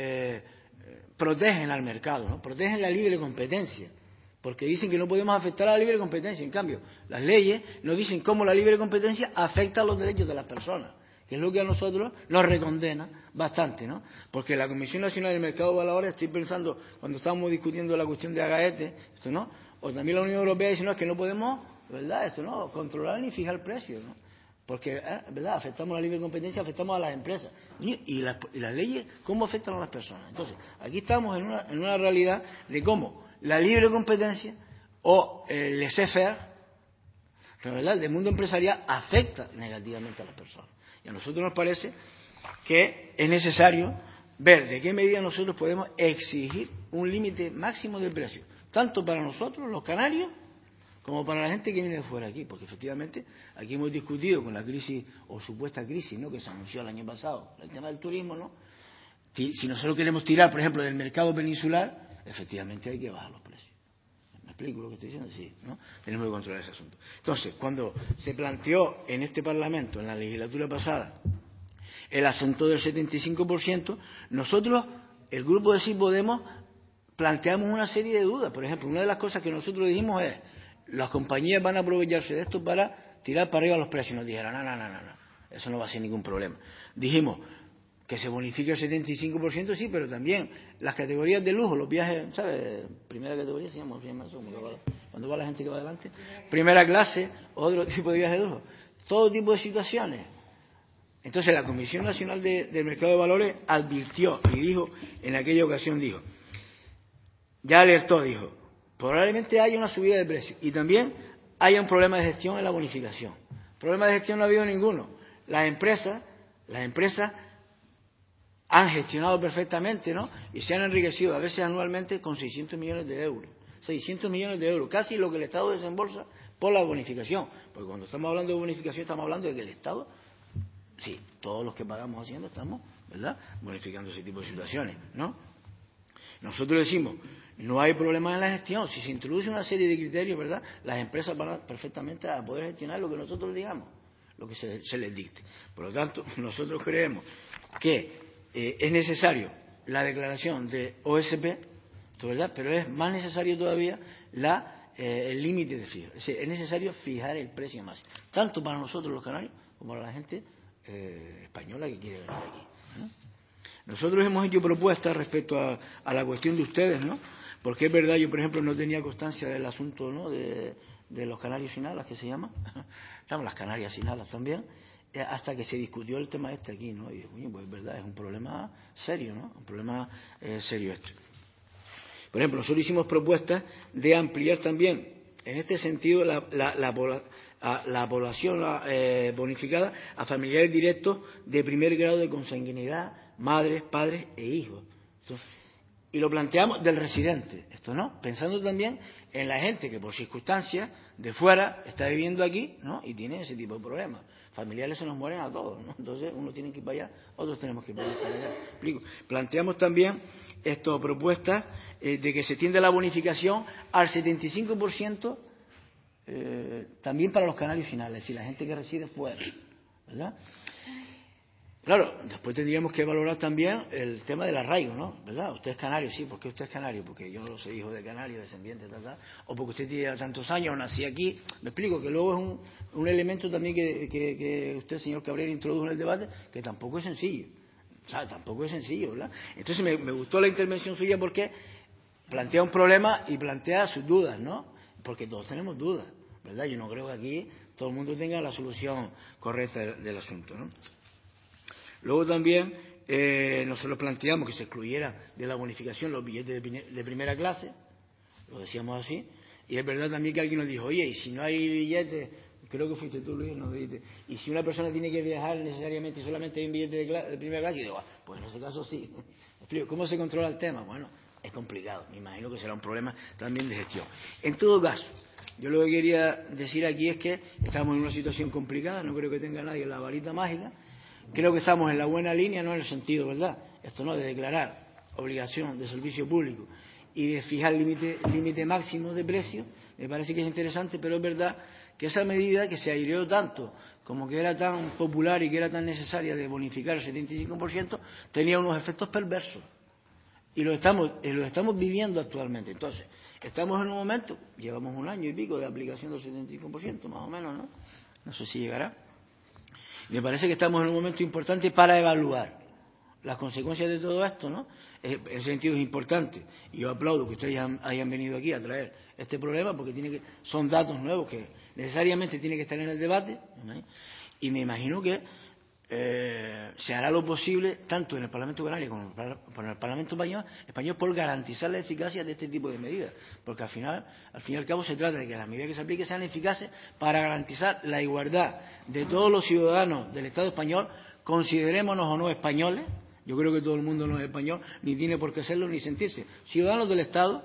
protegen al mercado, ¿no? Protegen la libre competencia, porque dicen que no podemos afectar a la libre competencia. En cambio, las leyes nos dicen cómo la libre competencia afecta a los derechos de las personas, que es lo que a nosotros nos recondena bastante, ¿no? Porque la Comisión Nacional del Mercado de Valores, estoy pensando, cuando estábamos discutiendo la cuestión de Agaete, esto no, o también la Unión Europea dice, no, es que no podemos, ¿verdad?, esto no, controlar ni fijar precios, ¿no? Porque, ¿verdad?, afectamos a la libre competencia, afectamos a las empresas. Y las leyes, ¿cómo afectan a las personas? Entonces, aquí estamos en una realidad de cómo la libre competencia o el laissez-faire, ¿verdad?, del mundo empresarial afecta negativamente a las personas. Y a nosotros nos parece que es necesario ver de qué medida nosotros podemos exigir un límite máximo de precios, tanto para nosotros, los canarios, como para la gente que viene de fuera aquí, porque efectivamente aquí hemos discutido con la crisis o supuesta crisis, ¿no?, que se anunció el año pasado, el tema del turismo, ¿no? Si nosotros queremos tirar, por ejemplo, del mercado peninsular, efectivamente hay que bajar los precios. ¿Me explico lo que estoy diciendo? Sí, ¿no? Tenemos que controlar ese asunto. Entonces, cuando se planteó en este Parlamento, en la legislatura pasada, el asunto del 75%, nosotros, el grupo de Sí Podemos, planteamos una serie de dudas. Por ejemplo, una de las cosas que nosotros dijimos es: las compañías van a aprovecharse de esto para tirar para arriba los precios. Nos dijeron, no, eso no va a ser ningún problema. Dijimos que se bonifique el 75%, sí, pero también las categorías de lujo, los viajes, ¿sabes? Primera categoría se llama eso, cuando va la gente que va adelante. Primera clase, otro tipo de viajes de lujo. Todo tipo de situaciones. Entonces la Comisión Nacional del Mercado de Valores advirtió y dijo, en aquella ocasión dijo, ya alertó, dijo, probablemente haya una subida de precios y también haya un problema de gestión en la bonificación. Problema de gestión no ha habido ninguno. Las empresas han gestionado perfectamente, ¿no? Y se han enriquecido a veces anualmente con 600 millones de euros. 600 millones de euros, casi lo que el Estado desembolsa por la bonificación. Porque cuando estamos hablando de bonificación estamos hablando de que el Estado, sí, todos los que pagamos Hacienda estamos, ¿verdad?, bonificando ese tipo de situaciones, ¿no? Nosotros decimos, no hay problema en la gestión. Si se introduce una serie de criterios, ¿verdad?, las empresas van perfectamente a poder gestionar lo que nosotros digamos, lo que se les dicte. Por lo tanto, nosotros creemos que es necesario la declaración de OSP, ¿verdad?, pero es más necesario todavía el límite de fijo. Es necesario fijar el precio máximo, tanto para nosotros los canarios como para la gente española que quiere venir aquí, ¿no? Nosotros hemos hecho propuestas respecto a la cuestión de ustedes, ¿no? Porque es verdad, yo por ejemplo no tenía constancia del asunto, ¿no?, de los canarios sin alas, que se llama, estamos las Canarias sin alas también, hasta que se discutió el tema este aquí, ¿no? Y oye, pues es verdad, es un problema serio, ¿no? Un problema serio este. Por ejemplo, nosotros hicimos propuestas de ampliar también, en este sentido, la población bonificada a familiares directos de primer grado de consanguinidad, madres, padres e hijos. Entonces, y lo planteamos del residente, esto no, pensando también en la gente que por circunstancias de fuera está viviendo aquí, ¿no?, y tiene ese tipo de problemas. Familiares se nos mueren a todos, ¿no? Entonces unos tienen que ir para allá, otros tenemos que ir para allá. ¿Explico? Planteamos también propuestas de que se tienda la bonificación al 75% también para los canarios finales, es decir, la gente que reside fuera, ¿verdad? Claro, después tendríamos que valorar también el tema del arraigo, ¿no? ¿Verdad? Usted es canario, sí, ¿por qué usted es canario? Porque yo no soy hijo de canario, descendiente, o porque usted tiene tantos años, nací aquí. Me explico, que luego es un elemento también que usted, señor Cabrera, introdujo en el debate, que tampoco es sencillo. O sea, tampoco es sencillo, ¿verdad? Entonces me gustó la intervención suya porque plantea un problema y plantea sus dudas, ¿no? Porque todos tenemos dudas, ¿verdad? Yo no creo que aquí todo el mundo tenga la solución correcta del asunto, ¿no? Luego también nosotros planteamos que se excluyeran de la bonificación los billetes de primera clase, lo decíamos así, y es verdad también que alguien nos dijo, oye, y si no hay billetes, creo que fuiste tú, Luis, nos dijiste, y si una persona tiene que viajar necesariamente solamente hay un billete de primera clase, y digo, pues en ese caso sí. ¿Cómo se controla el tema? Bueno, es complicado, me imagino que será un problema también de gestión. En todo caso, yo lo que quería decir aquí es que estamos en una situación complicada, no creo que tenga nadie la varita mágica. Creo que estamos en la buena línea, no en el sentido, ¿verdad?, esto no, de declarar obligación de servicio público y de fijar límite máximo de precio, me parece que es interesante, pero es verdad que esa medida que se aireó tanto, como que era tan popular y que era tan necesaria de bonificar el 75%, tenía unos efectos perversos. Y lo estamos viviendo actualmente. Entonces, estamos en un momento, llevamos 1 año y pico de aplicación del 75%, más o menos, ¿no? No sé si llegará. Me parece que estamos en un momento importante para evaluar las consecuencias de todo esto, ¿no? En ese sentido es importante. Y yo aplaudo que ustedes hayan venido aquí a traer este problema, porque son datos nuevos que necesariamente tienen que estar en el debate, ¿no? Y me imagino que se hará lo posible, tanto en el Parlamento Canario como en el Parlamento español, por garantizar la eficacia de este tipo de medidas. Porque al fin y al cabo se trata de que las medidas que se apliquen sean eficaces para garantizar la igualdad de todos los ciudadanos del Estado español, considerémonos o no españoles. Yo creo que todo el mundo no es español, ni tiene por qué serlo, ni sentirse ciudadanos del Estado,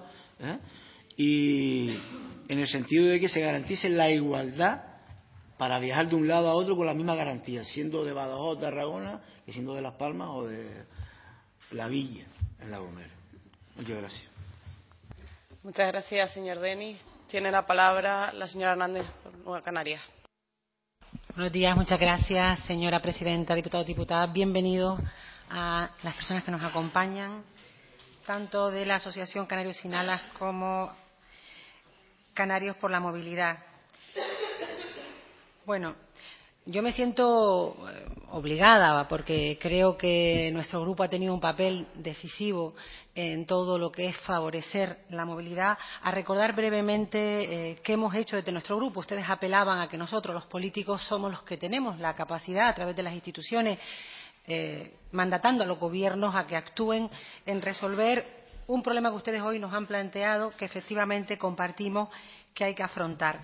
y en el sentido de que se garantice la igualdad para viajar de un lado a otro con la misma garantía, siendo de Badajoz, Tarragona, que siendo de Las Palmas o de La Villa, en La Gomera. Muchas gracias. Muchas gracias, señor Denis. Tiene la palabra la señora Hernández por Nueva Canarias. Buenos días, muchas gracias, señora presidenta, diputados, diputadas. Bienvenidos a las personas que nos acompañan, tanto de la Asociación Canarios Sin Alas como Canarios por la Movilidad. Bueno, yo me siento obligada, porque creo que nuestro grupo ha tenido un papel decisivo en todo lo que es favorecer la movilidad, a recordar brevemente qué hemos hecho desde nuestro grupo. Ustedes apelaban a que nosotros, los políticos, somos los que tenemos la capacidad, a través de las instituciones, mandatando a los gobiernos a que actúen en resolver un problema que ustedes hoy nos han planteado, que efectivamente compartimos que hay que afrontar.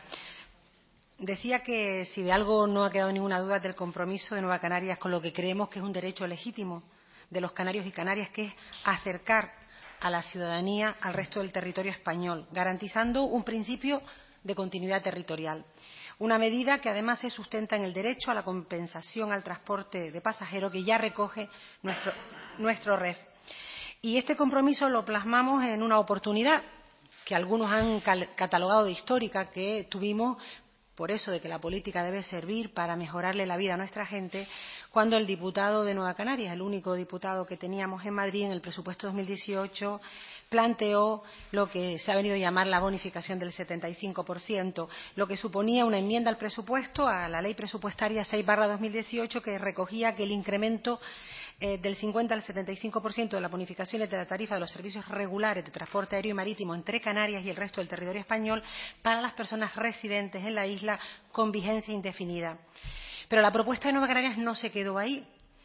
Decía que si de algo no ha quedado ninguna duda, del compromiso de Nueva Canarias con lo que creemos que es un derecho legítimo de los canarios y canarias, que es acercar a la ciudadanía al resto del territorio español, garantizando un principio de continuidad territorial. Una medida que además se sustenta en el derecho a la compensación al transporte de pasajeros, que ya recoge nuestro REF. Y este compromiso lo plasmamos en una oportunidad que algunos han catalogado de histórica, que tuvimos por eso de que la política debe servir para mejorarle la vida a nuestra gente, cuando el diputado de Nueva Canarias, el único diputado que teníamos en Madrid en el presupuesto 2018, planteó lo que se ha venido a llamar la bonificación del 75%, lo que suponía una enmienda al presupuesto, a la ley presupuestaria 6/2018, que recogía que el incremento del 50 al 75% de las bonificaciones de la tarifa de los servicios regulares de transporte aéreo y marítimo entre Canarias y el resto del territorio español para las personas residentes en la isla con vigencia indefinida. Pero la propuesta de Nueva Canarias no se quedó ahí,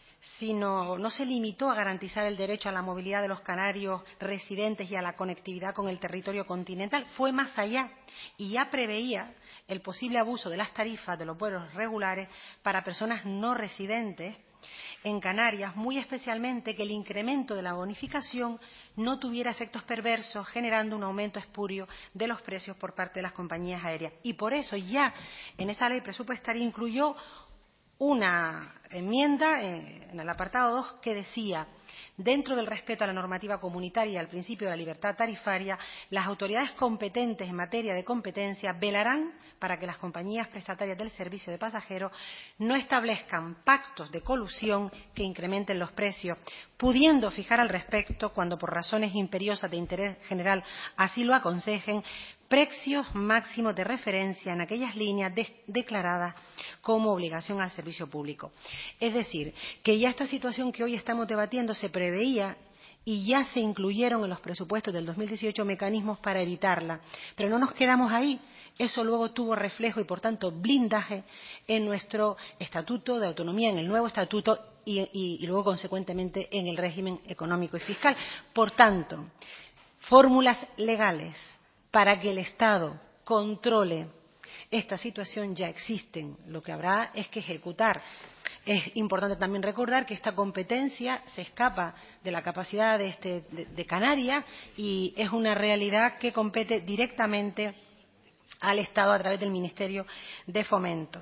sino no se limitó a garantizar el derecho a la movilidad de los canarios residentes y a la conectividad con el territorio continental. Fue más allá y ya preveía el posible abuso de las tarifas de los vuelos regulares para personas no residentes en Canarias, muy especialmente que el incremento de la bonificación no tuviera efectos perversos, generando un aumento espurio de los precios por parte de las compañías aéreas. Y por eso ya en esa ley presupuestaria incluyó una enmienda en el apartado 2 que decía: dentro del respeto a la normativa comunitaria y al principio de la libertad tarifaria, las autoridades competentes en materia de competencia velarán para que las compañías prestatarias del servicio de pasajeros no establezcan pactos de colusión que incrementen los precios, pudiendo fijar al respecto, cuando por razones imperiosas de interés general así lo aconsejen, precios máximos de referencia en aquellas líneas declaradas como obligación al servicio público. Es decir, que ya esta situación que hoy estamos debatiendo se preveía y ya se incluyeron en los presupuestos del 2018 mecanismos para evitarla. Pero no nos quedamos ahí. Eso luego tuvo reflejo y, por tanto, blindaje en nuestro Estatuto de Autonomía, en el nuevo Estatuto y luego, consecuentemente, en el régimen económico y fiscal. Por tanto, fórmulas legales para que el Estado controle esta situación ya existen. Lo que habrá es que ejecutar. Es importante también recordar que esta competencia se escapa de la capacidad de Canarias y es una realidad que compete directamente al Estado a través del Ministerio de Fomento.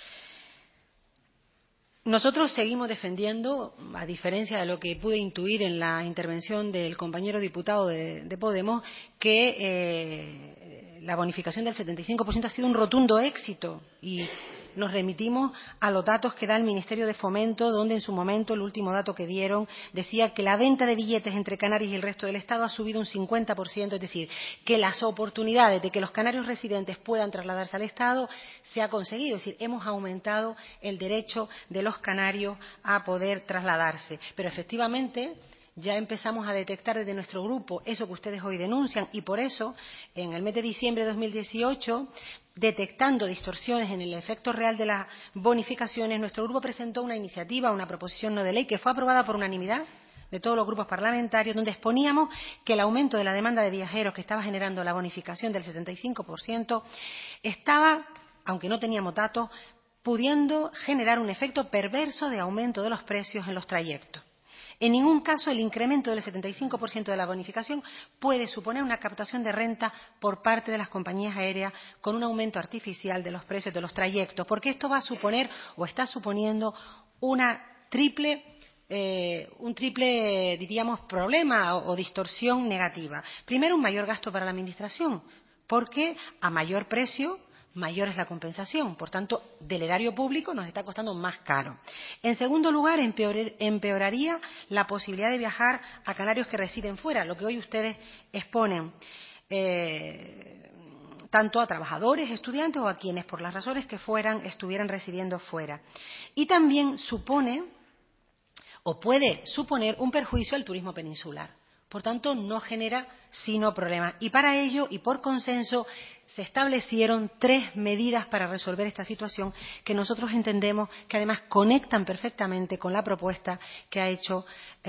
Nosotros seguimos defendiendo, a diferencia de lo que pude intuir en la intervención del compañero diputado de Podemos, que la bonificación del 75% ha sido un rotundo éxito y nos remitimos a los datos que da el Ministerio de Fomento, donde en su momento el último dato que dieron decía que la venta de billetes entre Canarias y el resto del Estado ha subido un 50%, es decir, que las oportunidades de que los canarios residentes puedan trasladarse al Estado se ha conseguido, es decir, hemos aumentado el derecho de los canarios a poder trasladarse. Pero efectivamente ya empezamos a detectar desde nuestro grupo eso que ustedes hoy denuncian y por eso, en el mes de diciembre de 2018, detectando distorsiones en el efecto real de las bonificaciones, nuestro grupo presentó una iniciativa, una proposición no de ley que fue aprobada por unanimidad de todos los grupos parlamentarios, donde exponíamos que el aumento de la demanda de viajeros que estaba generando la bonificación del 75% estaba, aunque no teníamos datos, pudiendo generar un efecto perverso de aumento de los precios en los trayectos. En ningún caso el incremento del 75% de la bonificación puede suponer una captación de renta por parte de las compañías aéreas con un aumento artificial de los precios de los trayectos, porque esto va a suponer o está suponiendo un triple, diríamos, problema o distorsión negativa. Primero, un mayor gasto para la Administración, porque a mayor precio mayor es la compensación, por tanto, del erario público nos está costando más caro. En segundo lugar, empeoraría la posibilidad de viajar a canarios que residen fuera, lo que hoy ustedes exponen, tanto a trabajadores, estudiantes o a quienes, por las razones que fueran, estuvieran residiendo fuera. Y también supone o puede suponer un perjuicio al turismo peninsular. Por tanto, no genera sino problemas. Y para ello, y por consenso, se establecieron 3 medidas para resolver esta situación que nosotros entendemos que además conectan perfectamente con la propuesta que ha hecho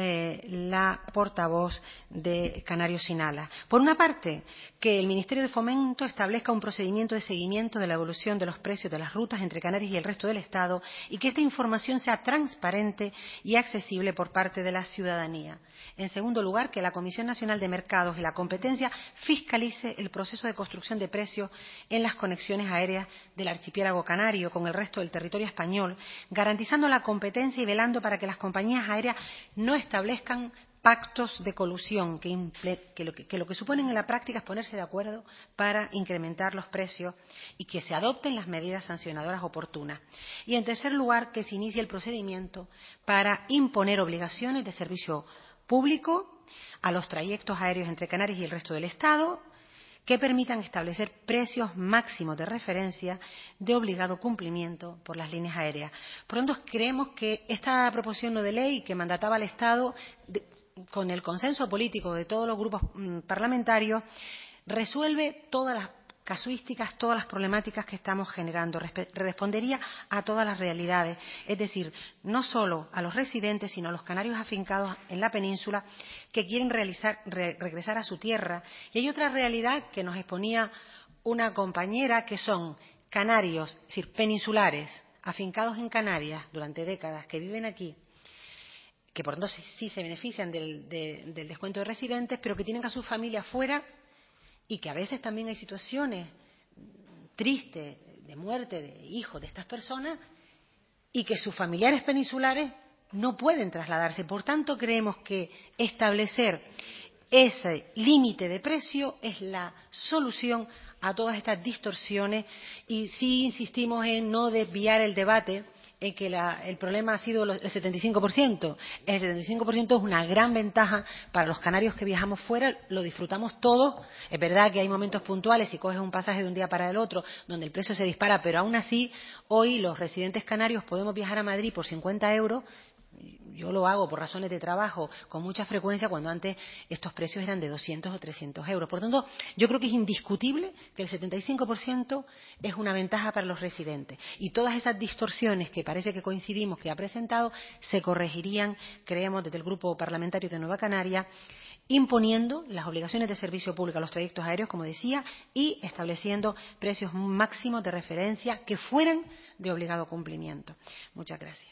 la portavoz de Canarios Sin Alas. Por una parte, que el Ministerio de Fomento establezca un procedimiento de seguimiento de la evolución de los precios de las rutas entre Canarias y el resto del Estado y que esta información sea transparente y accesible por parte de la ciudadanía. En segundo lugar, que la Comisión Nacional de Mercados y la Competencia fiscalice el proceso de construcción de precios en las conexiones aéreas del archipiélago canario con el resto del territorio español, garantizando la competencia y velando para que las compañías aéreas no establezcan pactos de colusión que lo que suponen en la práctica es ponerse de acuerdo para incrementar los precios y que se adopten las medidas sancionadoras oportunas. Y en tercer lugar, que se inicie el procedimiento para imponer obligaciones de servicio público a los trayectos aéreos entre Canarias y el resto del Estado que permitan establecer precios máximos de referencia de obligado cumplimiento por las líneas aéreas. Por lo tanto, creemos que esta proposición no de ley que mandataba al Estado, con el consenso político de todos los grupos parlamentarios, resuelve todas las casuísticas, todas las problemáticas que estamos generando, respondería a todas las realidades, es decir, no solo a los residentes, sino a los canarios afincados en la península que quieren regresar a su tierra. Y hay otra realidad que nos exponía una compañera, que son canarios, es decir, peninsulares, afincados en Canarias durante décadas, que viven aquí, que por tanto sí se benefician del descuento de residentes, pero que tienen a sus familias fuera y que a veces también hay situaciones tristes de muerte de hijos de estas personas y que sus familiares peninsulares no pueden trasladarse. Por tanto, creemos que establecer ese límite de precio es la solución a todas estas distorsiones y sí insistimos en no desviar el debate en que el problema ha sido el 75%. El 75% es una gran ventaja para los canarios que viajamos fuera, lo disfrutamos todos. Es verdad que hay momentos puntuales, si coges un pasaje de un día para el otro, donde el precio se dispara, pero aún así, hoy los residentes canarios podemos viajar a Madrid por 50 euros. Yo lo hago por razones de trabajo con mucha frecuencia, cuando antes estos precios eran de 200 o 300 euros. Por lo tanto, yo creo que es indiscutible que el 75% es una ventaja para los residentes. Y todas esas distorsiones que parece que coincidimos que ha presentado se corregirían, creemos, desde el Grupo Parlamentario de Nueva Canaria, imponiendo las obligaciones de servicio público a los trayectos aéreos, como decía, y estableciendo precios máximos de referencia que fueran de obligado cumplimiento. Muchas gracias.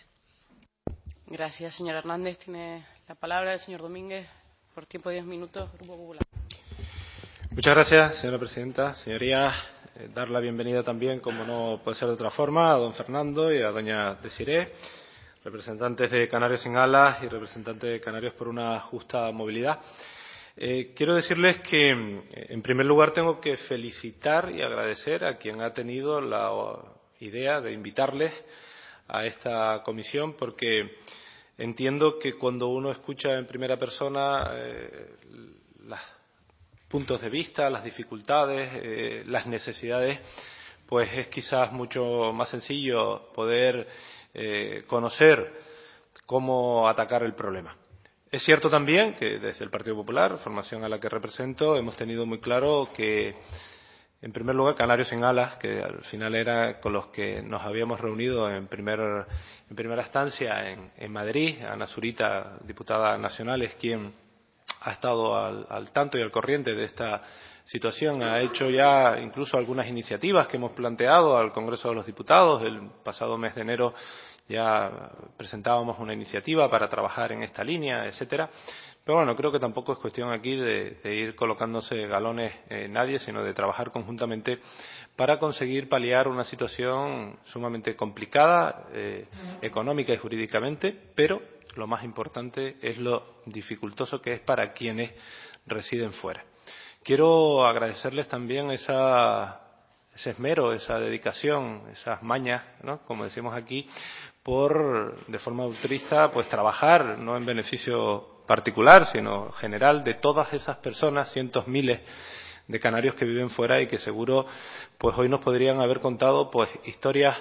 Gracias, señor Hernández. Tiene la palabra el señor Domínguez por tiempo de 10 minutos, Grupo Popular. Muchas gracias, señora presidenta. Señorías, dar la bienvenida también, como no puede ser de otra forma, a don Fernando y a doña Desiré, representantes de Canarios Sin Alas y representantes de Canarios por una Justa Movilidad. Quiero decirles que, en primer lugar, tengo que felicitar y agradecer a quien ha tenido la idea de invitarles a esta comisión, porque entiendo que cuando uno escucha en primera persona los puntos de vista, las dificultades, las necesidades, pues es quizás mucho más sencillo poder conocer cómo atacar el problema. Es cierto también que desde el Partido Popular, formación a la que represento, hemos tenido muy claro que, en primer lugar, Canarios sin Alas, que al final era con los que nos habíamos reunido en primera instancia en Madrid. Ana Zurita, diputada nacional, es quien ha estado al tanto y al corriente de esta situación. Ha hecho ya incluso algunas iniciativas que hemos planteado al Congreso de los Diputados. El pasado mes de enero ya presentábamos una iniciativa para trabajar en esta línea, etcétera. Pero bueno, creo que tampoco es cuestión aquí de ir colocándose galones nadie, sino de trabajar conjuntamente para conseguir paliar una situación sumamente complicada, económica y jurídicamente, pero lo más importante es lo dificultoso que es para quienes residen fuera. Quiero agradecerles también ese esmero, esa dedicación, esas mañas, ¿no?, como decimos aquí, por, de forma altruista, pues trabajar no en beneficio particular, sino general de todas esas personas, cientos, miles de canarios que viven fuera y que seguro pues hoy nos podrían haber contado pues historias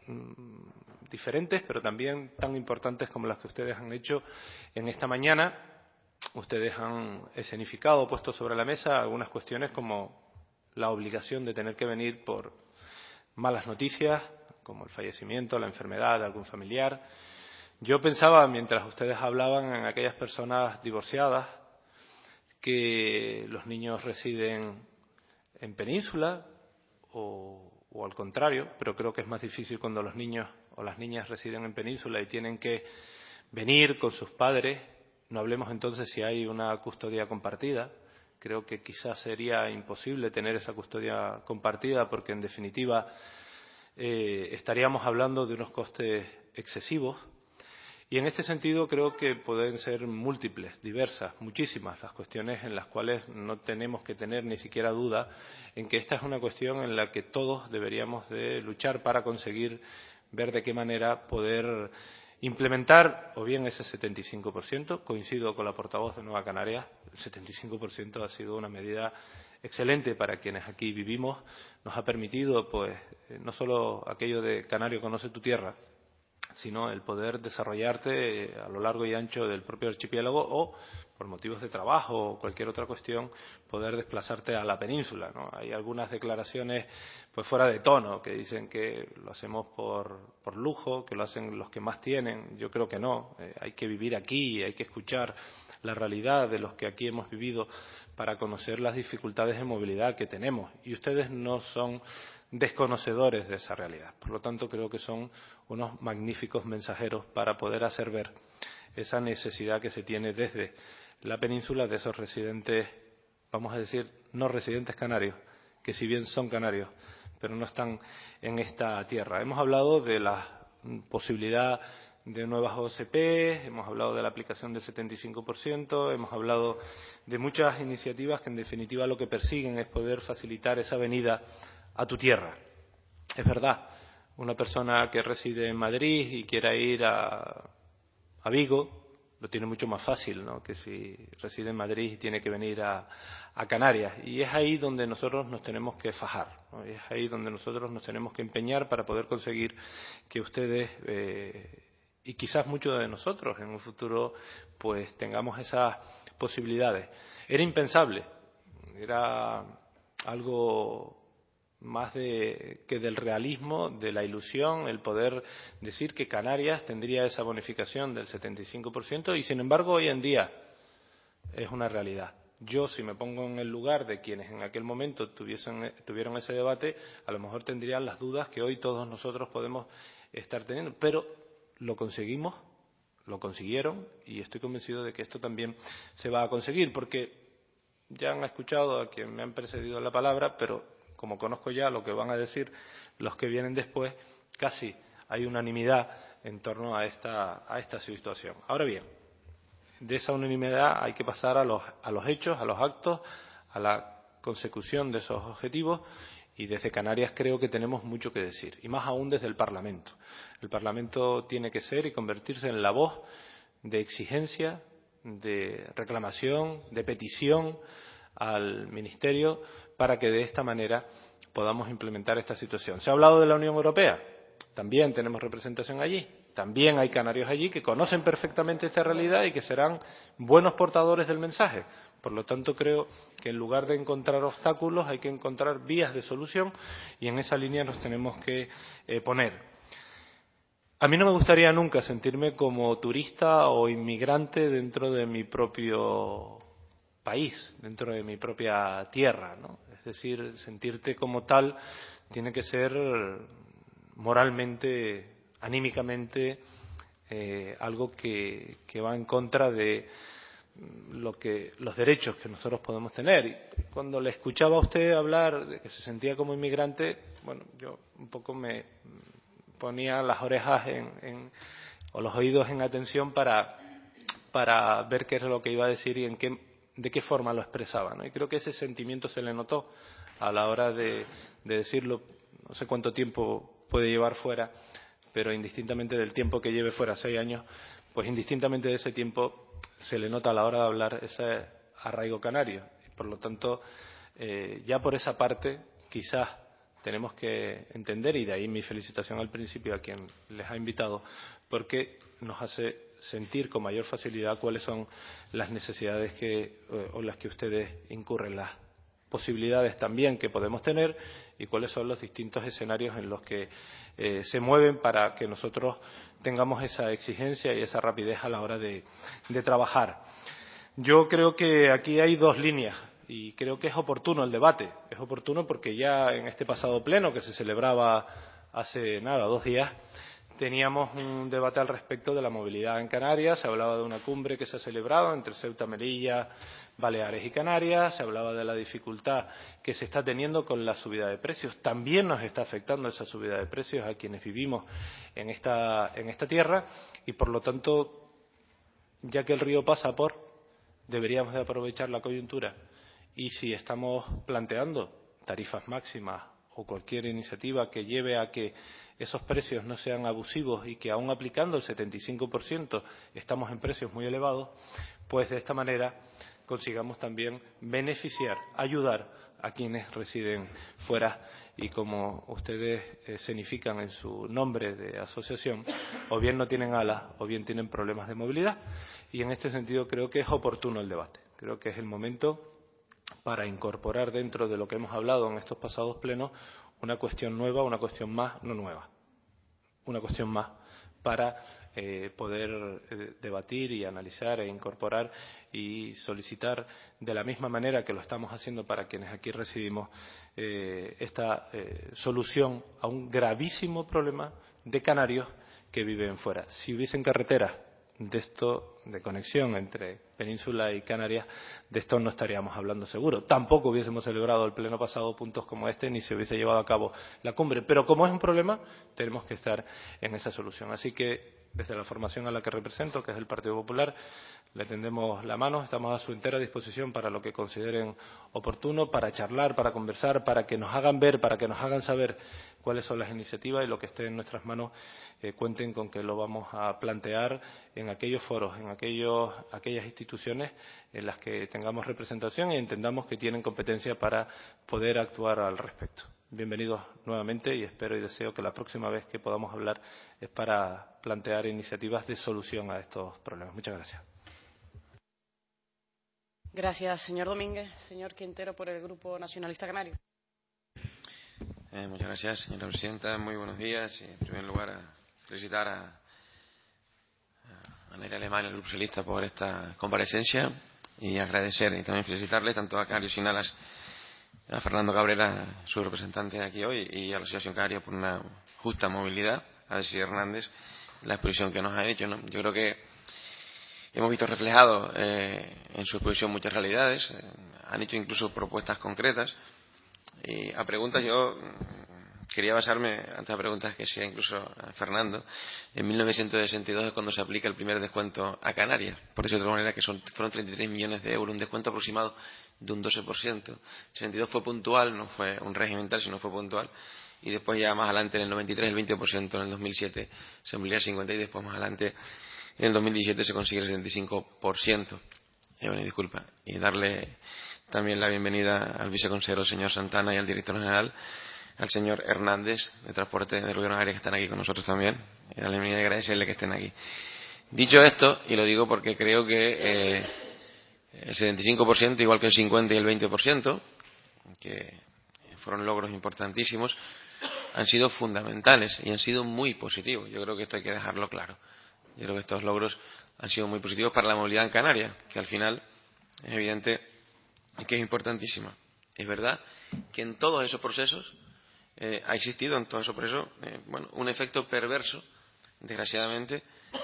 diferentes, pero también tan importantes como las que ustedes han hecho en esta mañana. Ustedes han escenificado, puesto sobre la mesa algunas cuestiones como la obligación de tener que venir por malas noticias, como el fallecimiento, la enfermedad de algún familiar. Yo pensaba, mientras ustedes hablaban, en aquellas personas divorciadas, que los niños residen en península o al contrario, pero creo que es más difícil cuando los niños o las niñas residen en península y tienen que venir con sus padres. No hablemos entonces si hay una custodia compartida. Creo que quizás sería imposible tener esa custodia compartida porque, en definitiva, estaríamos hablando de unos costes excesivos. Y en este sentido creo que pueden ser múltiples, diversas, muchísimas las cuestiones en las cuales no tenemos que tener ni siquiera duda en que esta es una cuestión en la que todos deberíamos de luchar para conseguir ver de qué manera poder implementar o bien ese 75%, coincido con la portavoz de Nueva Canarias, el 75% ha sido una medida excelente para quienes aquí vivimos, nos ha permitido pues no solo aquello de Canario conoce tu tierra, sino el poder desarrollarte a lo largo y ancho del propio archipiélago o, por motivos de trabajo o cualquier otra cuestión, poder desplazarte a la península, ¿no? Hay algunas declaraciones pues fuera de tono que dicen que lo hacemos por lujo, que lo hacen los que más tienen. Yo creo que no. Hay que vivir aquí, hay que escuchar la realidad de los que aquí hemos vivido para conocer las dificultades de movilidad que tenemos. Y ustedes no son desconocedores de esa realidad. Por lo tanto, creo que son unos magníficos mensajeros para poder hacer ver esa necesidad que se tiene desde la península de esos residentes, vamos a decir, no residentes canarios, que si bien son canarios, pero no están en esta tierra. Hemos hablado de la posibilidad de nuevas OCP, hemos hablado de la aplicación del 75%, hemos hablado de muchas iniciativas que en definitiva lo que persiguen es poder facilitar esa venida a tu tierra. Es verdad, una persona que reside en Madrid y quiera ir a Vigo lo tiene mucho más fácil, ¿no?, que si reside en Madrid y tiene que venir a Canarias. Y es ahí donde nosotros nos tenemos que fajar, ¿no? Y es ahí donde nosotros nos tenemos que empeñar para poder conseguir que ustedes y quizás muchos de nosotros en un futuro pues tengamos esas posibilidades. Era impensable, era algo más que del realismo, de la ilusión, el poder decir que Canarias tendría esa bonificación del 75% y, sin embargo, hoy en día es una realidad. Yo, si me pongo en el lugar de quienes en aquel momento tuvieron ese debate, a lo mejor tendrían las dudas que hoy todos nosotros podemos estar teniendo, pero lo conseguimos, lo consiguieron y estoy convencido de que esto también se va a conseguir, porque ya han escuchado a quien me han precedido en la palabra, pero como conozco ya lo que van a decir los que vienen después, casi hay unanimidad en torno a esta situación. Ahora bien, de esa unanimidad hay que pasar a los hechos, a los actos, a la consecución de esos objetivos, y desde Canarias creo que tenemos mucho que decir, y más aún desde el Parlamento. El Parlamento tiene que ser y convertirse en la voz de exigencia, de reclamación, de petición al Ministerio para que de esta manera podamos implementar esta situación. Se ha hablado de la Unión Europea, también tenemos representación allí, también hay canarios allí que conocen perfectamente esta realidad y que serán buenos portadores del mensaje. Por lo tanto, creo que en lugar de encontrar obstáculos hay que encontrar vías de solución, y en esa línea nos tenemos que poner. A mí no me gustaría nunca sentirme como turista o inmigrante dentro de mi propio país, dentro de mi propia tierra, ¿no? Es decir, sentirte como tal tiene que ser moralmente, anímicamente, algo que va en contra de los derechos que nosotros podemos tener. Y cuando le escuchaba a usted hablar de que se sentía como inmigrante, bueno, yo un poco me ponía las orejas o los oídos en atención para ver qué era lo que iba a decir y de qué forma lo expresaba, ¿no? Y creo que ese sentimiento se le notó a la hora de decirlo. No sé cuánto tiempo puede llevar fuera, pero indistintamente del tiempo que lleve fuera, 6 años, pues indistintamente de ese tiempo se le nota a la hora de hablar ese arraigo canario. Y por lo tanto, ya por esa parte quizás tenemos que entender, y de ahí mi felicitación al principio a quien les ha invitado, porque nos hace sentir con mayor facilidad cuáles son las necesidades o las que ustedes incurren, las posibilidades también que podemos tener, y cuáles son los distintos escenarios en los que se mueven para que nosotros tengamos esa exigencia y esa rapidez a la hora de trabajar. Yo creo que aquí hay 2 líneas y creo que es oportuno el debate. Es oportuno porque ya en este pasado pleno, que se celebraba hace 2 días, teníamos un debate al respecto de la movilidad en Canarias. Se hablaba de una cumbre que se ha celebrado entre Ceuta, Melilla, Baleares y Canarias. Se hablaba de la dificultad que se está teniendo con la subida de precios. También nos está afectando esa subida de precios a quienes vivimos en esta tierra, y por lo tanto, ya que el río pasa deberíamos de aprovechar la coyuntura, y si estamos planteando tarifas máximas o cualquier iniciativa que lleve a que esos precios no sean abusivos y que aún aplicando el 75% estamos en precios muy elevados, pues de esta manera consigamos también beneficiar, ayudar a quienes residen fuera y, como ustedes escenifican en su nombre de asociación, o bien no tienen alas o bien tienen problemas de movilidad. Y en este sentido creo que es oportuno el debate. Creo que es el momento para incorporar dentro de lo que hemos hablado en estos pasados plenos una cuestión nueva, una cuestión más, no nueva, una cuestión más para poder debatir y analizar e incorporar y solicitar de la misma manera que lo estamos haciendo para quienes aquí residimos esta solución a un gravísimo problema de canarios que viven fuera. Si hubiesen carreteras de conexión entre Península y Canarias, de esto no estaríamos hablando seguro. Tampoco hubiésemos celebrado el pleno pasado puntos como este, ni se hubiese llevado a cabo la cumbre. Pero como es un problema, tenemos que estar en esa solución. Así que, desde la formación a la que represento, que es el Partido Popular, le tendemos la mano, estamos a su entera disposición para lo que consideren oportuno, para charlar, para conversar, para que nos hagan ver, para que nos hagan saber cuáles son las iniciativas, y lo que esté en nuestras manos cuenten con que lo vamos a plantear en aquellos foros, en aquellas instituciones en las que tengamos representación y entendamos que tienen competencia para poder actuar al respecto. Bienvenidos nuevamente, y espero y deseo que la próxima vez que podamos hablar es para plantear iniciativas de solución a estos problemas. Muchas gracias. Gracias, señor Domínguez. Señor Quintero, por el Grupo Nacionalista Canario. Muchas gracias, señora presidenta. Muy buenos días. Y, en primer lugar, felicitar a Nerea Alemán y al Grupo Socialista por esta comparecencia, y agradecer y también felicitarle tanto a Canarios Sin Alas, a Fernando Cabrera, su representante aquí hoy, y a la Asociación Canaria por una justa movilidad, a Desi Hernández, la exposición que nos ha hecho, ¿no? Yo creo que hemos visto reflejado en su exposición muchas realidades, han hecho incluso propuestas concretas, y a preguntas yo quería basarme, antes de preguntas que sea incluso a Fernando, en 1962 es cuando se aplica el primer descuento a Canarias. Por eso de otra manera que fueron 33 millones de euros, un descuento aproximado de un 12%. El 62 fue puntual, no fue un régimen tal, sino fue puntual. Y después ya más adelante en el 93 el 20%, en el 2007 se amplía el 50% y después más adelante en el 2017 se consigue el 75%. Bueno, disculpa. Y darle también la bienvenida al viceconsejero, señor Santana, y al director general, al señor Hernández, de Transporte del Gobierno de Canarias, que están aquí con nosotros también. Y darle la bienvenida y agradecerle que estén aquí. Dicho esto, y lo digo porque creo que el 75%, igual que el 50% y el 20%, que fueron logros importantísimos, han sido fundamentales y han sido muy positivos. Yo creo que esto hay que dejarlo claro. Yo creo que estos logros han sido muy positivos para la movilidad en Canarias, que al final es evidente que es importantísima. Es verdad que en todos esos procesos ha existido, en todos esos procesos, un efecto perverso, desgraciadamente,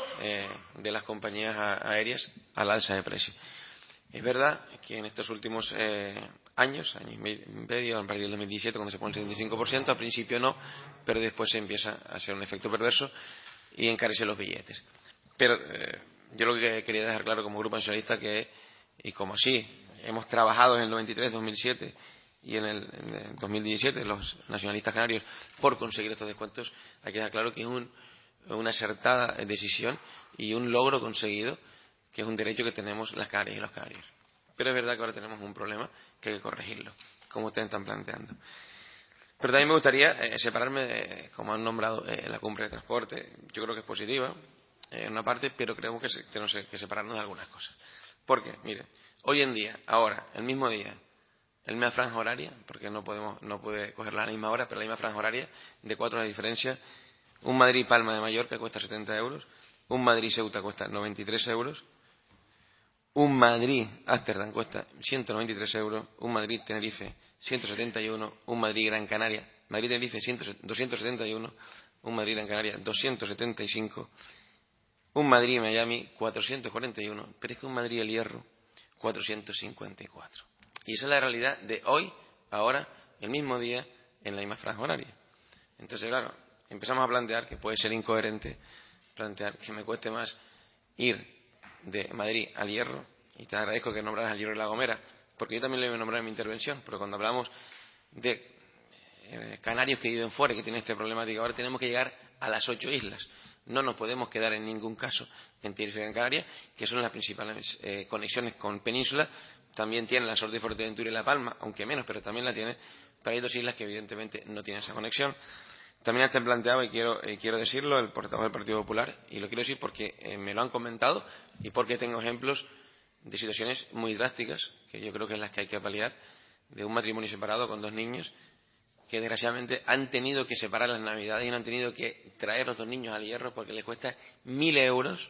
de las compañías aéreas al alza de precios. Es verdad que en estos últimos año y medio, a partir del 2017, cuando se pone el 75%, al principio no, pero después se empieza a hacer un efecto perverso y encarece los billetes. Pero yo lo que quería dejar claro como Grupo Nacionalista que, y como así hemos trabajado en el 93, 2007 y en el 2017 los nacionalistas canarios por conseguir estos descuentos, hay que dejar claro que es una acertada decisión y un logro conseguido, que es un derecho que tenemos las canarias y los canarios. Pero es verdad que ahora tenemos un problema que hay que corregirlo, como ustedes están planteando. Pero también me gustaría separarme, como han nombrado, la cumbre de transporte. Yo creo que es positiva en una parte, pero creemos que tenemos que separarnos de algunas cosas. Porque, mire, hoy en día, ahora, el mismo día, la misma franja horaria, porque no puede cogerla a la misma hora, pero la misma franja horaria, de 4 horas de diferencia, un Madrid-Palma de Mallorca cuesta 70 euros, un Madrid-Ceuta cuesta 93 euros, un Madrid-Ámsterdam cuesta 193 euros, un Madrid-Tenerife 171, un Madrid-Gran Canaria, Madrid-Tenerife 271, un Madrid-Gran Canaria 275, un Madrid-Miami 441, pero es que un Madrid-El Hierro 454. Y esa es la realidad de hoy, ahora, el mismo día, en la misma franja horaria. Entonces, claro, empezamos a plantear que puede ser incoherente plantear que me cueste más ir de Madrid al Hierro, y te agradezco que nombraras al Hierro y La Gomera, porque yo también le voy a nombrar en mi intervención, pero cuando hablamos de canarios que viven fuera y que tienen esta problemática, ahora tenemos que llegar a las 8 islas. No nos podemos quedar en ningún caso en Tenerife y Gran Canaria, que son las principales conexiones con península. También tienen la Sorte de Fuerteventura y La Palma, aunque menos, pero también la tienen, pero hay 2 islas que evidentemente no tienen esa conexión. También está planteado, y quiero decirlo, el portavoz del Partido Popular, y lo quiero decir porque me lo han comentado y porque tengo ejemplos de situaciones muy drásticas, que yo creo que es las que hay que paliar, de un matrimonio separado con 2 niños, que desgraciadamente han tenido que separar las Navidades y no han tenido que traer los 2 niños al Hierro porque les cuesta 1.000 euros,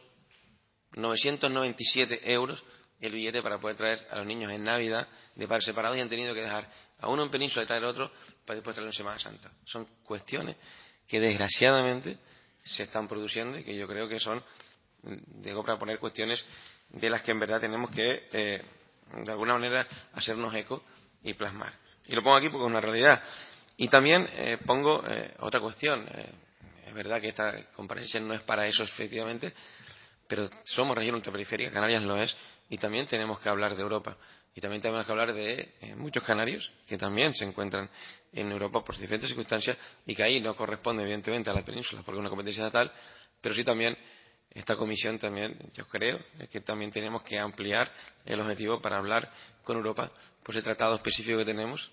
997 euros, el billete para poder traer a los niños en Navidad de padres separados, y han tenido que dejar a uno en Península y traer a otro para después traerlo en Semana Santa. Son cuestiones que desgraciadamente se están produciendo y que yo creo que son, digo, para poner cuestiones de las que en verdad tenemos que de alguna manera hacernos eco y plasmar. Y lo pongo aquí porque es una realidad. Y también pongo otra cuestión. Es verdad que esta comparecencia no es para eso efectivamente, pero somos región ultraperiférica, Canarias lo es, y también tenemos que hablar de Europa. Y también tenemos que hablar de muchos canarios que también se encuentran en Europa por diferentes circunstancias y que ahí no corresponde evidentemente a la península porque es una competencia estatal, pero sí también esta comisión también, yo creo, que también tenemos que ampliar el objetivo para hablar con Europa por ese tratado específico que tenemos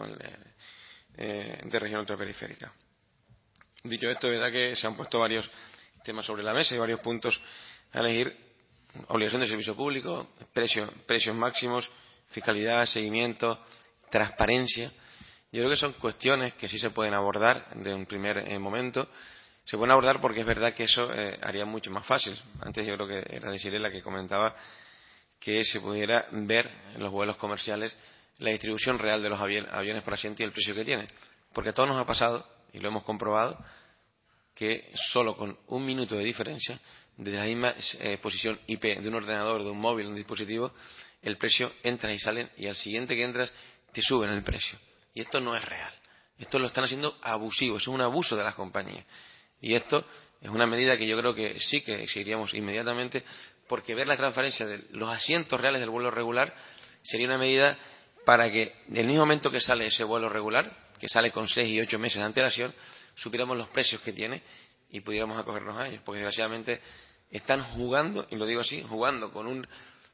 de región ultraperiférica. Dicho esto, es verdad que se han puesto varios temas sobre la mesa y varios puntos a elegir: obligación de servicio público, precios máximos, fiscalidad, seguimiento, transparencia. Yo creo que son cuestiones que sí se pueden abordar de un primer momento. Se pueden abordar porque es verdad que eso haría mucho más fácil. Antes yo creo que era Desiree la que comentaba que se pudiera ver en los vuelos comerciales la distribución real de los aviones por asiento y el precio que tienen. Porque a todos nos ha pasado, y lo hemos comprobado, que solo con 1 minuto de diferencia, desde la misma posición IP de un ordenador, de un móvil, de un dispositivo, el precio, entras y salen, y al siguiente que entras te suben el precio. Y esto no es real. Esto lo están haciendo abusivo, es un abuso de las compañías. Y esto es una medida que yo creo que sí que exigiríamos inmediatamente, porque ver la transferencia de los asientos reales del vuelo regular sería una medida para que, en el mismo momento que sale ese vuelo regular, que sale con 6 y 8 meses de antelación, supiéramos los precios que tiene y pudiéramos acogernos a ellos. Porque desgraciadamente están jugando, y lo digo así, jugando con un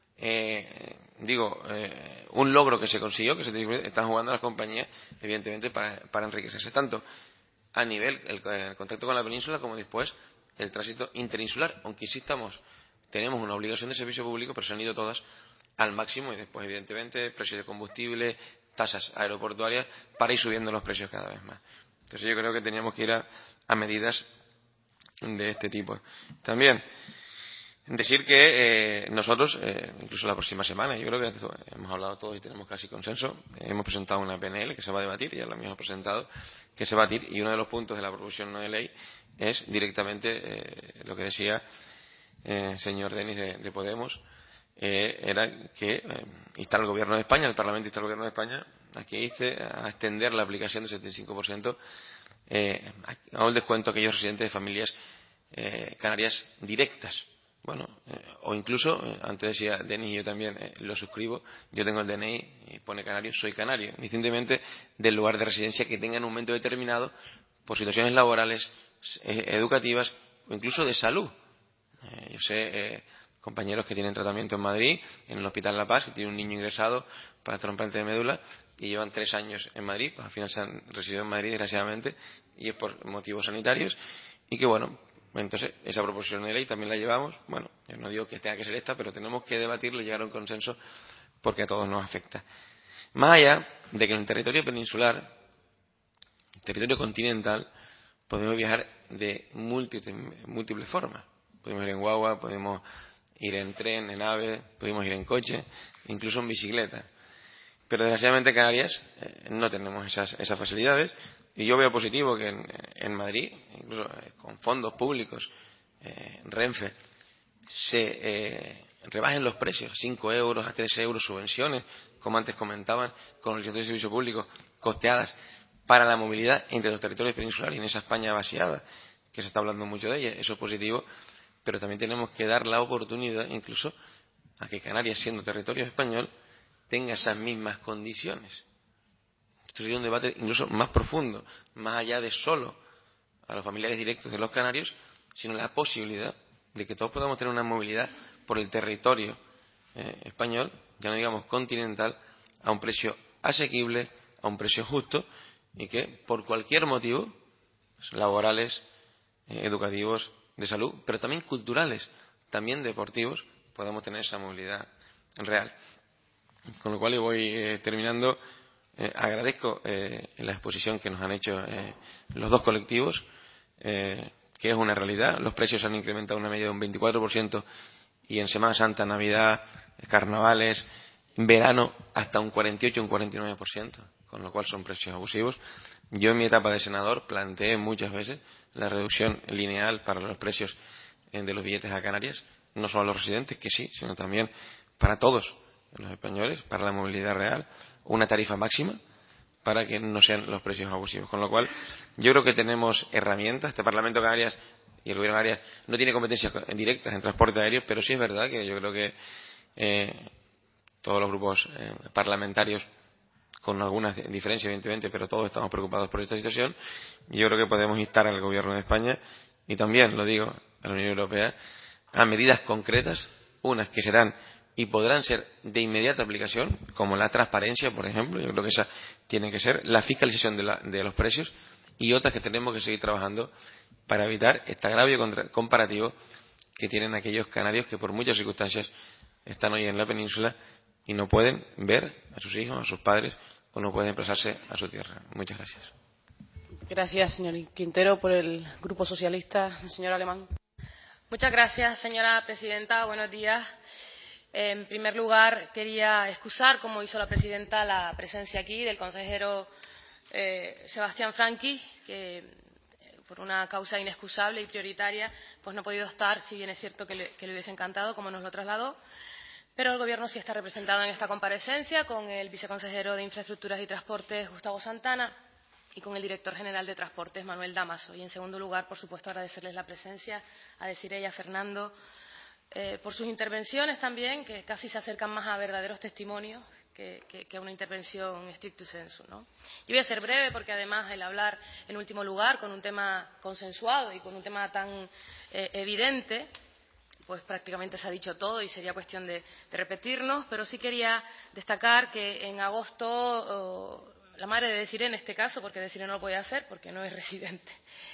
logro que se consiguió, están jugando las compañías, evidentemente, para enriquecerse, tanto a nivel el contacto con la península como después el tránsito interinsular, aunque sí tenemos una obligación de servicio público, pero se han ido todas al máximo y después, evidentemente, precios de combustible, tasas aeroportuarias, para ir subiendo los precios cada vez más. Entonces yo creo que teníamos que ir a medidas de este tipo. También decir que nosotros, incluso la próxima semana, yo creo que hemos hablado todos y tenemos casi consenso, hemos presentado una PNL que se va a debatir, ya la misma presentado, que se va a debatir, y uno de los puntos de la proposición no de ley es directamente lo que decía señor Denis de Podemos, era que instar al Gobierno de España, el Parlamento insta al Gobierno de España a extender la aplicación del 75% a un descuento a aquellos residentes de familias canarias directas. Bueno, o incluso, antes decía Denis, y yo también lo suscribo, yo tengo el DNI y pone canario, soy canario, indistintamente del lugar de residencia que tenga en un momento determinado, por situaciones laborales, educativas o incluso de salud. Yo sé compañeros que tienen tratamiento en Madrid, en el Hospital La Paz, que tienen un niño ingresado para trasplante de médula y llevan 3 años en Madrid, pues al final se han residido en Madrid, desgraciadamente, y es por motivos sanitarios, y que bueno, entonces esa proposición de ley también la llevamos. Bueno, yo no digo que tenga que ser esta, pero tenemos que debatirlo y llegar a un consenso porque a todos nos afecta. Más allá de que en el territorio peninsular, el territorio continental, podemos viajar de múltiples formas. Podemos ir en guagua, podemos ir en tren, en ave, podemos ir en coche, incluso en bicicleta. Pero desgraciadamente en Canarias no tenemos esas facilidades. Y yo veo positivo que en Madrid, incluso con fondos públicos, Renfe, se rebajen los precios, 5 euros a 3 euros, subvenciones, como antes comentaban, con los licencias de servicio público costeadas para la movilidad entre los territorios peninsulares y en esa España vaciada, que se está hablando mucho de ella. Eso es positivo, pero también tenemos que dar la oportunidad incluso a que Canarias, siendo territorio español, tenga esas mismas condiciones. Esto sería un debate incluso más profundo, más allá de solo a los familiares directos de los canarios, sino la posibilidad de que todos podamos tener una movilidad por el territorio español, ya no digamos continental, a un precio asequible, a un precio justo, y que por cualquier motivo, laborales, educativos, de salud, pero también culturales, también deportivos, podamos tener esa movilidad real. Con lo cual, y voy terminando, agradezco la exposición que nos han hecho los dos colectivos, que es una realidad. Los precios han incrementado una media de un 24% y en Semana Santa, Navidad, Carnavales, verano, hasta un 48 o un 49%, con lo cual son precios abusivos. Yo en mi etapa de senador planteé muchas veces la reducción lineal para los precios de los billetes a Canarias, no solo a los residentes, que sí, sino también para todos los españoles, para la movilidad real, una tarifa máxima para que no sean los precios abusivos. Con lo cual, yo creo que tenemos herramientas. Este Parlamento de Canarias y el Gobierno de Canarias no tiene competencias directas en transporte aéreo, pero sí es verdad que yo creo que todos los grupos parlamentarios, con algunas diferencias evidentemente, pero todos estamos preocupados por esta situación, y yo creo que podemos instar al Gobierno de España, y también, lo digo, a la Unión Europea, a medidas concretas, unas que serán y podrán ser de inmediata aplicación, como la transparencia, por ejemplo. Yo creo que esa tiene que ser la fiscalización de los precios, y otras que tenemos que seguir trabajando para evitar este agravio comparativo que tienen aquellos canarios que por muchas circunstancias están hoy en la península y no pueden ver a sus hijos, a sus padres, o no pueden desplazarse a su tierra. Muchas gracias. Gracias, señor Quintero. Por el Grupo Socialista, señor Alemán. Muchas gracias, señora presidenta. Buenos días. En primer lugar, quería excusar, como hizo la presidenta, la presencia aquí del consejero Sebastián Franqui, que por una causa inexcusable y prioritaria pues no ha podido estar, si bien es cierto que le hubiese encantado, como nos lo trasladó. Pero el Gobierno sí está representado en esta comparecencia con el viceconsejero de Infraestructuras y Transportes, Gustavo Santana, y con el director general de Transportes, Manuel Dámaso. Y, en segundo lugar, por supuesto, agradecerles la presencia a Desiré y a Fernando por sus intervenciones también, que casi se acercan más a verdaderos testimonios que a una intervención stricto sensu, ¿no? Yo voy a ser breve porque, además, el hablar, en último lugar, con un tema consensuado y con un tema tan evidente, pues prácticamente se ha dicho todo y sería cuestión de repetirnos, pero sí quería destacar que en agosto la madre de Desiré, en este caso, porque Desiré no lo puede hacer porque no es residente,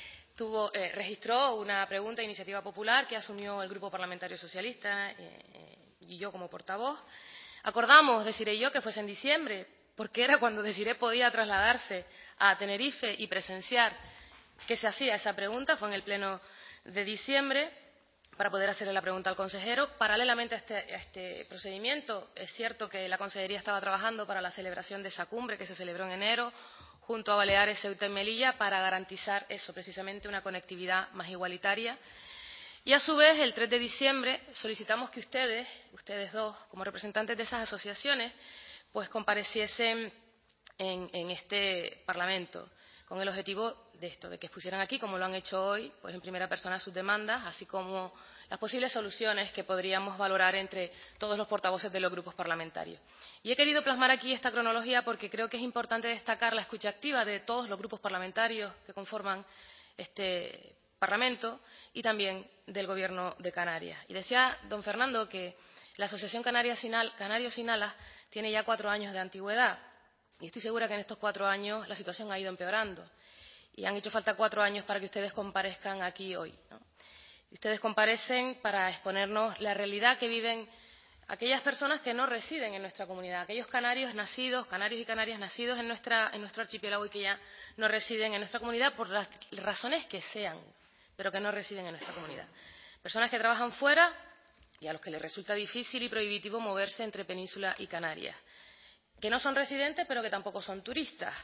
registró una pregunta de iniciativa popular que asumió el Grupo Parlamentario Socialista y yo como portavoz. Acordamos, Desiré y yo, que fuese en diciembre, porque era cuando Desiré podía trasladarse a Tenerife y presenciar que se hacía esa pregunta. Fue en el pleno de diciembre, para poder hacerle la pregunta al consejero. Paralelamente a este procedimiento, es cierto que la Consejería estaba trabajando para la celebración de esa cumbre que se celebró en enero, junto a Baleares, Ceuta y Melilla, para garantizar eso, precisamente, una conectividad más igualitaria. Y, a su vez, el 3 de diciembre solicitamos que ustedes dos, como representantes de esas asociaciones, pues compareciesen en este Parlamento, con el objetivo de esto, de que expusieran aquí, como lo han hecho hoy, pues en primera persona sus demandas, así como las posibles soluciones que podríamos valorar entre todos los portavoces de los grupos parlamentarios. Y he querido plasmar aquí esta cronología porque creo que es importante destacar la escucha activa de todos los grupos parlamentarios que conforman este Parlamento y también del Gobierno de Canarias. Y decía don Fernando que la Asociación Canarios Sin Alas tiene ya 4 años de antigüedad, y estoy segura que en estos 4 años la situación ha ido empeorando. Y han hecho falta 4 años para que ustedes comparezcan aquí hoy, ¿no? Ustedes comparecen para exponernos la realidad que viven aquellas personas que no residen en nuestra comunidad, aquellos canarios y canarias nacidos en nuestro archipiélago y que ya no residen en nuestra comunidad por las razones que sean, pero que no residen en nuestra comunidad. Personas que trabajan fuera y a los que les resulta difícil y prohibitivo moverse entre Península y Canarias, que no son residentes pero que tampoco son turistas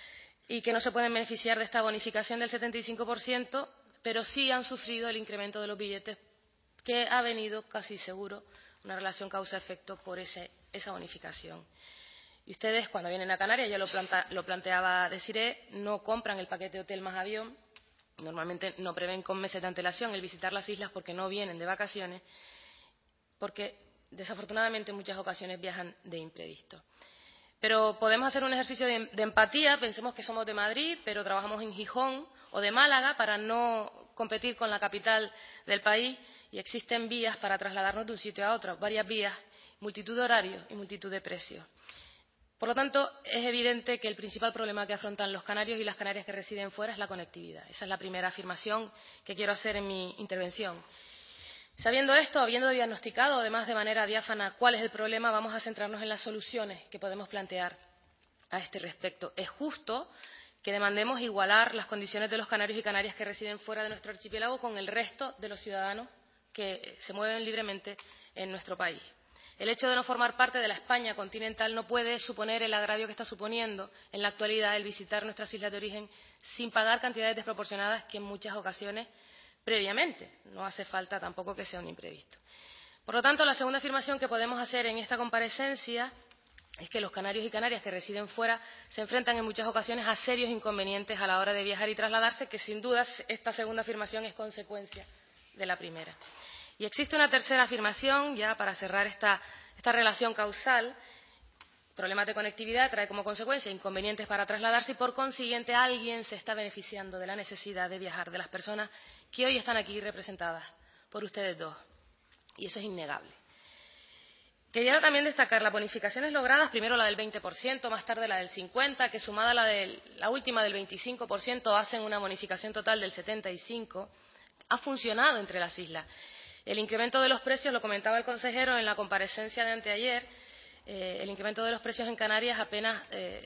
y que no se pueden beneficiar de esta bonificación del 75%, pero sí han sufrido el incremento de los billetes, que ha venido casi seguro una relación causa-efecto por esa bonificación. Y ustedes, cuando vienen a Canarias, ya lo planteaba Desiré, no compran el paquete hotel más avión, normalmente no prevén con meses de antelación el visitar las islas porque no vienen de vacaciones, porque desafortunadamente en muchas ocasiones viajan de imprevisto. Pero podemos hacer un ejercicio de empatía. Pensemos que somos de Madrid, pero trabajamos en Gijón o de Málaga para no competir con la capital del país, y existen vías para trasladarnos de un sitio a otro, varias vías, multitud de horarios y multitud de precios. Por lo tanto, es evidente que el principal problema que afrontan los canarios y las canarias que residen fuera es la conectividad. Esa es la primera afirmación que quiero hacer en mi intervención. Sabiendo esto, habiendo diagnosticado, además de manera diáfana, cuál es el problema, vamos a centrarnos en las soluciones que podemos plantear a este respecto. Es justo que demandemos igualar las condiciones de los canarios y canarias que residen fuera de nuestro archipiélago con el resto de los ciudadanos que se mueven libremente en nuestro país. El hecho de no formar parte de la España continental no puede suponer el agravio que está suponiendo en la actualidad el visitar nuestras islas de origen sin pagar cantidades desproporcionadas que en muchas ocasiones previamente. No hace falta tampoco que sea un imprevisto. Por lo tanto, la segunda afirmación que podemos hacer en esta comparecencia es que los canarios y canarias que residen fuera se enfrentan en muchas ocasiones a serios inconvenientes a la hora de viajar y trasladarse, que sin duda esta segunda afirmación es consecuencia de la primera. Y existe una tercera afirmación, ya para cerrar esta relación causal. Problemas de conectividad trae como consecuencia inconvenientes para trasladarse y, por consiguiente, alguien se está beneficiando de la necesidad de viajar de las personas que hoy están aquí representadas por ustedes dos. Y eso es innegable. Quería también destacar las bonificaciones logradas, primero la del 20%, más tarde la del 50%, que sumada a la última del 25% hacen una bonificación total del 75%. Ha funcionado entre las islas. El incremento de los precios, lo comentaba el consejero en la comparecencia de anteayer, el incremento de los precios en Canarias apenas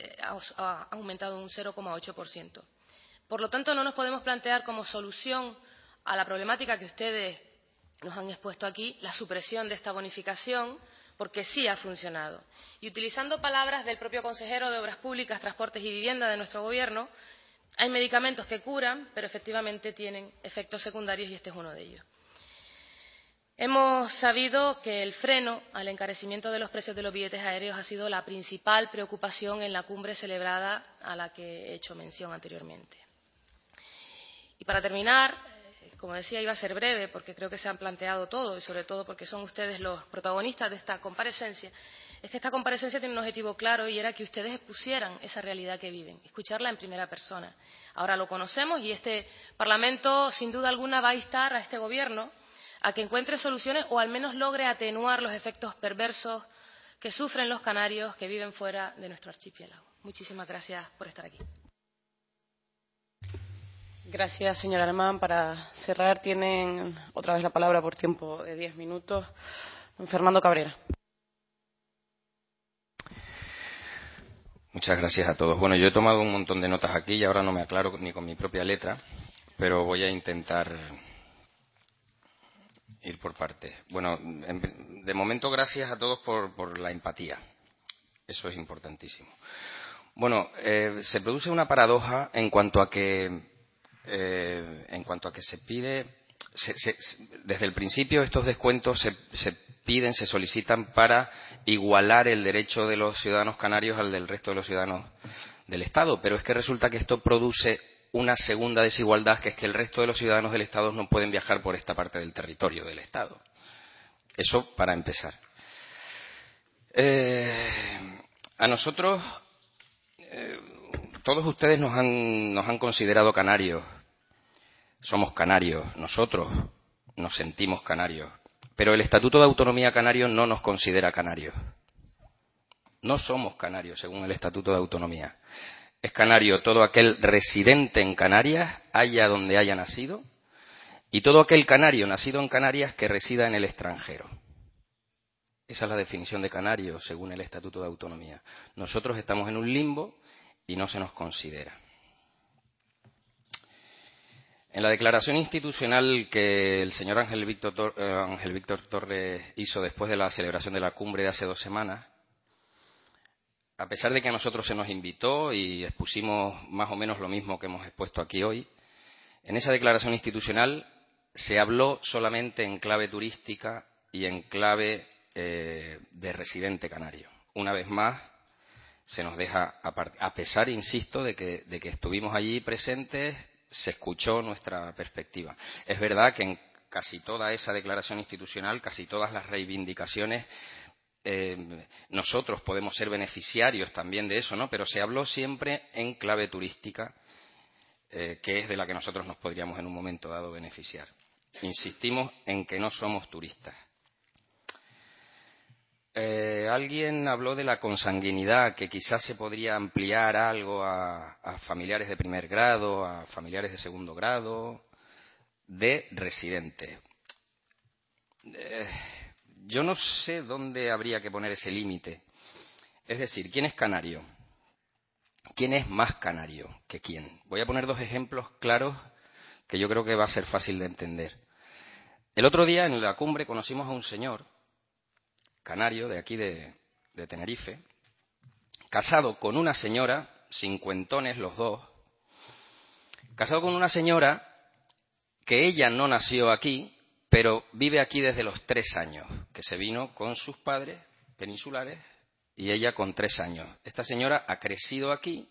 ha aumentado un 0,8%. Por lo tanto, no nos podemos plantear como solución a la problemática que ustedes nos han expuesto aquí la supresión de esta bonificación, porque sí ha funcionado. Y utilizando palabras del propio consejero de Obras Públicas, Transportes y Vivienda de nuestro Gobierno, hay medicamentos que curan, pero efectivamente tienen efectos secundarios y este es uno de ellos. Hemos sabido que el freno al encarecimiento de los precios de los billetes aéreos ha sido la principal preocupación en la cumbre celebrada a la que he hecho mención anteriormente. Y para terminar, como decía, iba a ser breve porque creo que se han planteado todo y sobre todo porque son ustedes los protagonistas de esta comparecencia. Es que esta comparecencia tiene un objetivo claro y era que ustedes expusieran esa realidad que viven, escucharla en primera persona. Ahora lo conocemos y este Parlamento, sin duda alguna, va a instar a este Gobierno a que encuentre soluciones o al menos logre atenuar los efectos perversos que sufren los canarios que viven fuera de nuestro archipiélago. Muchísimas gracias por estar aquí. Gracias, señora Alemán. Para cerrar, tienen otra vez la palabra por tiempo de 10 minutos. Fernando Cabrera. Muchas gracias a todos. Bueno, yo he tomado un montón de notas aquí y ahora no me aclaro ni con mi propia letra, pero voy a intentar ir por partes. Bueno, de momento, gracias a todos por la empatía. Eso es importantísimo. Bueno, se produce una paradoja en cuanto a que se pide, desde el principio estos descuentos se piden, se solicitan para igualar el derecho de los ciudadanos canarios al del resto de los ciudadanos del Estado, pero es que resulta que esto produce una segunda desigualdad, que es que el resto de los ciudadanos del Estado no pueden viajar por esta parte del territorio del Estado. Eso para empezar. A nosotros, todos ustedes nos han considerado canarios. Somos canarios, nosotros nos sentimos canarios. Pero el Estatuto de Autonomía Canario no nos considera canarios. No somos canarios, según el Estatuto de Autonomía. Es canario todo aquel residente en Canarias, haya donde haya nacido, y todo aquel canario nacido en Canarias que resida en el extranjero. Esa es la definición de canario, según el Estatuto de Autonomía. Nosotros estamos en un limbo y no se nos considera. En la declaración institucional que el señor Ángel Víctor Torres hizo después de la celebración de la cumbre de hace 2 semanas, a pesar de que a nosotros se nos invitó y expusimos más o menos lo mismo que hemos expuesto aquí hoy, en esa declaración institucional se habló solamente en clave turística y en clave de residente canario. Una vez más, se nos deja, a pesar, insisto, de que estuvimos allí presentes, se escuchó nuestra perspectiva. Es verdad que en casi toda esa declaración institucional, casi todas las reivindicaciones, nosotros podemos ser beneficiarios también de eso, ¿no? Pero se habló siempre en clave turística, que es de la que nosotros nos podríamos en un momento dado beneficiar. Insistimos en que no somos turistas. Alguien habló de la consanguinidad, que quizás se podría ampliar algo a familiares de primer grado, a familiares de segundo grado, de residentes. Yo no sé dónde habría que poner ese límite. Es decir, ¿quién es canario? ¿Quién es más canario que quién? Voy a poner 2 ejemplos claros que yo creo que va a ser fácil de entender. El otro día en la cumbre conocimos a un señor canario de aquí de Tenerife, casado con una señora, cincuentones los dos, casado con una señora que ella no nació aquí, pero vive aquí desde los 3 años, que se vino con sus padres peninsulares y ella con 3 años. Esta señora ha crecido aquí,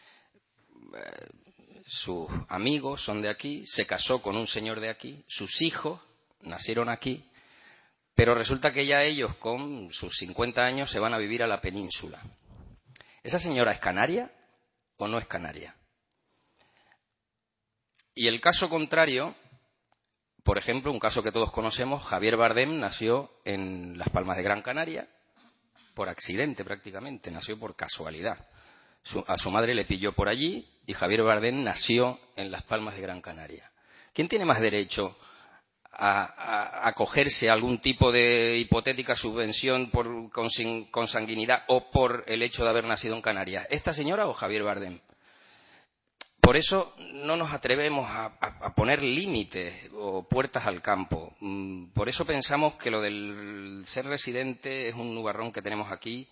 sus amigos son de aquí, se casó con un señor de aquí, sus hijos nacieron aquí, pero resulta que ya ellos con sus 50 años se van a vivir a la península. ¿Esa señora es canaria o no es canaria? Y el caso contrario, por ejemplo, un caso que todos conocemos, Javier Bardem nació en Las Palmas de Gran Canaria, por accidente prácticamente, nació por casualidad. A su madre le pilló por allí y Javier Bardem nació en Las Palmas de Gran Canaria. ¿Quién tiene más derecho a acogerse a algún tipo de hipotética subvención por consanguinidad o por el hecho de haber nacido en Canarias? ¿Esta señora o Javier Bardem? Por eso no nos atrevemos a poner límites o puertas al campo. Por eso pensamos que lo del ser residente es un nubarrón que tenemos aquí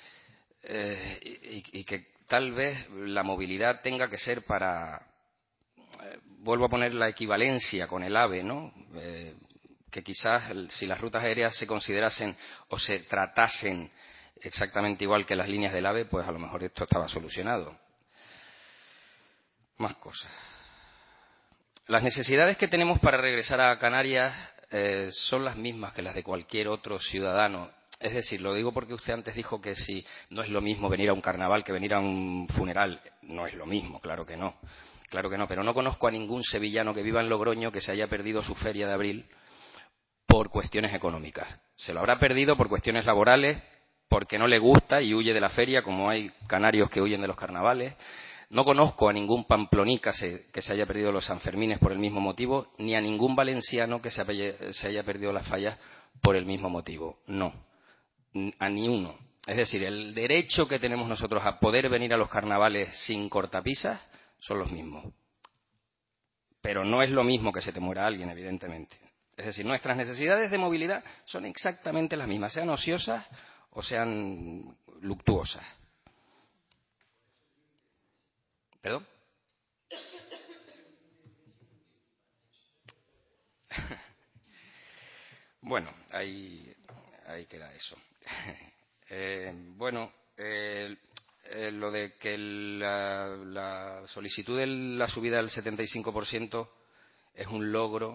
y que tal vez la movilidad tenga que ser para... vuelvo a poner la equivalencia con el AVE, ¿no? que quizás si las rutas aéreas se considerasen o se tratasen exactamente igual que las líneas del AVE, pues a lo mejor esto estaba solucionado. Más cosas. Las necesidades que tenemos para regresar a Canarias son las mismas que las de cualquier otro ciudadano. Es decir, lo digo porque usted antes dijo que si no es lo mismo venir a un carnaval que venir a un funeral. No es lo mismo, claro que no. Claro que no, pero no conozco a ningún sevillano que viva en Logroño que se haya perdido su feria de abril por cuestiones económicas. Se lo habrá perdido por cuestiones laborales, porque no le gusta y huye de la feria, como hay canarios que huyen de los carnavales. No conozco a ningún pamploní que se haya perdido los Sanfermines por el mismo motivo, ni a ningún valenciano que se haya perdido las fallas por el mismo motivo. No, a ni uno. Es decir, el derecho que tenemos nosotros a poder venir a los carnavales sin cortapisas son los mismos. Pero no es lo mismo que se te muera alguien, evidentemente. Es decir, nuestras necesidades de movilidad son exactamente las mismas, sean ociosas o sean luctuosas. ¿Perdón? Bueno, ahí queda eso. Lo de que la solicitud de la subida del 75% es un logro.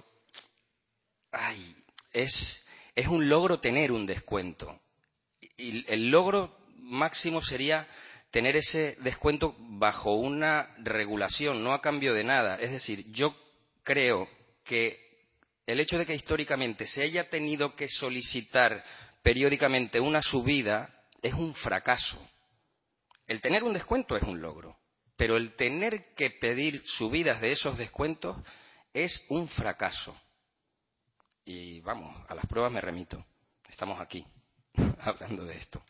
Es un logro tener un descuento. Y el logro máximo sería tener ese descuento bajo una regulación, no a cambio de nada. Es decir, yo creo que el hecho de que históricamente se haya tenido que solicitar periódicamente una subida es un fracaso. El tener un descuento es un logro, pero el tener que pedir subidas de esos descuentos es un fracaso. Y vamos, a las pruebas me remito. Estamos aquí hablando de esto.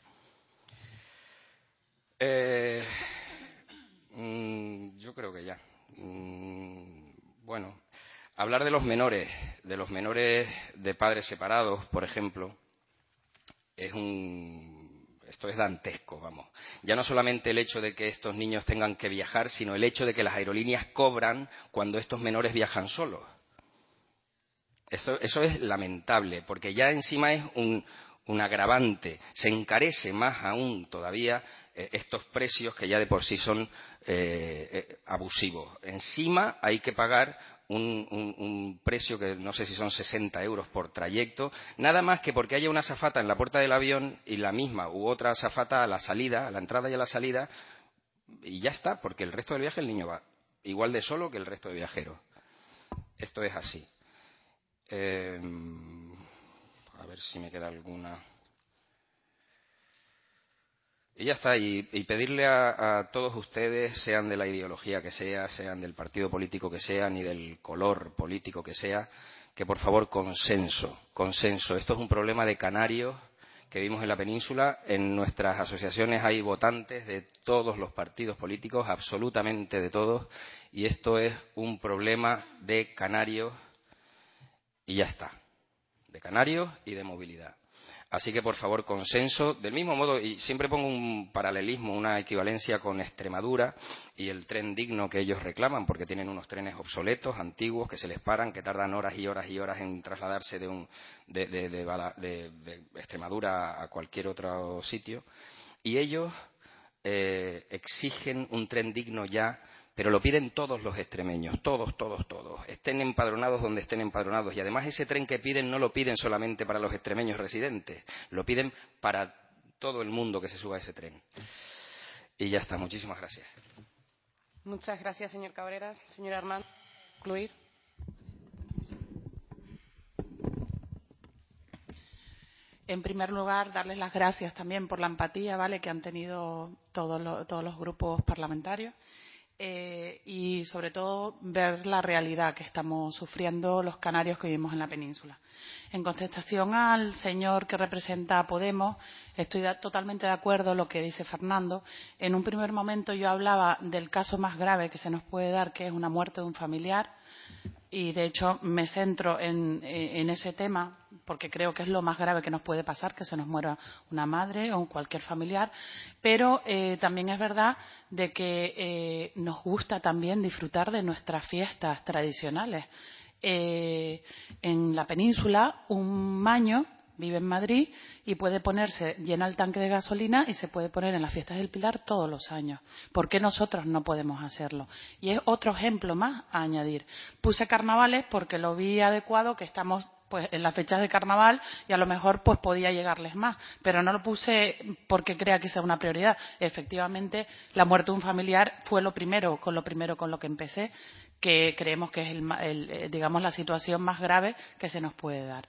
Yo creo que ya. Bueno, hablar de los menores de padres separados, por ejemplo, esto es dantesco, vamos. Ya no solamente el hecho de que estos niños tengan que viajar, sino el hecho de que las aerolíneas cobran cuando estos menores viajan solos. Eso es lamentable, porque ya encima es un agravante. Se encarece más aún todavía estos precios que ya de por sí son abusivos. Encima hay que pagar un precio que no sé si son 60 euros por trayecto, nada más que porque haya una azafata en la puerta del avión y la misma u otra azafata a la salida, a la entrada y a la salida, y ya está, porque el resto del viaje el niño va igual de solo que el resto de viajeros. Esto es así. A ver si me queda alguna. Y ya está, y pedirle a todos ustedes, sean de la ideología que sea, sean del partido político que sean y del color político que sea, que por favor consenso. Esto es un problema de canarios que vivimos en la península. En nuestras asociaciones hay votantes de todos los partidos políticos, absolutamente de todos, y esto es un problema de canarios y ya está, de canarios y de movilidad. Así que, por favor, consenso. Del mismo modo, y siempre pongo un paralelismo, una equivalencia con Extremadura y el tren digno que ellos reclaman, porque tienen unos trenes obsoletos, antiguos, que se les paran, que tardan horas y horas y horas en trasladarse de Extremadura a cualquier otro sitio. Y ellos exigen un tren digno ya, pero lo piden todos los extremeños, todos. Estén empadronados donde estén empadronados. Y además ese tren que piden no lo piden solamente para los extremeños residentes, lo piden para todo el mundo que se suba a ese tren. Y ya está, muchísimas gracias. Muchas gracias, señor Cabrera. Señora Hernández, concluir. En primer lugar, darles las gracias también por la empatía, ¿vale?, que han tenido todos los grupos parlamentarios. Y sobre todo ver la realidad que estamos sufriendo los canarios que vivimos en la península. En contestación al señor que representa a Podemos, estoy totalmente de acuerdo en lo que dice Fernando. En un primer momento yo hablaba del caso más grave que se nos puede dar, que es una muerte de un familiar, y de hecho me centro en ese tema porque creo que es lo más grave que nos puede pasar, que se nos muera una madre o cualquier familiar, pero también es verdad de que nos gusta también disfrutar de nuestras fiestas tradicionales. En la península, un maño vive en Madrid y puede ponerse, llena el tanque de gasolina y se puede poner en las fiestas del Pilar todos los años. ¿Por qué nosotros no podemos hacerlo? Y es otro ejemplo más a añadir. Puse carnavales porque lo vi adecuado, que estamos pues en las fechas de carnaval y a lo mejor pues podía llegarles más, pero no lo puse porque crea que sea una prioridad. Efectivamente, la muerte de un familiar fue lo primero con lo que empecé, que creemos que es digamos la situación más grave que se nos puede dar.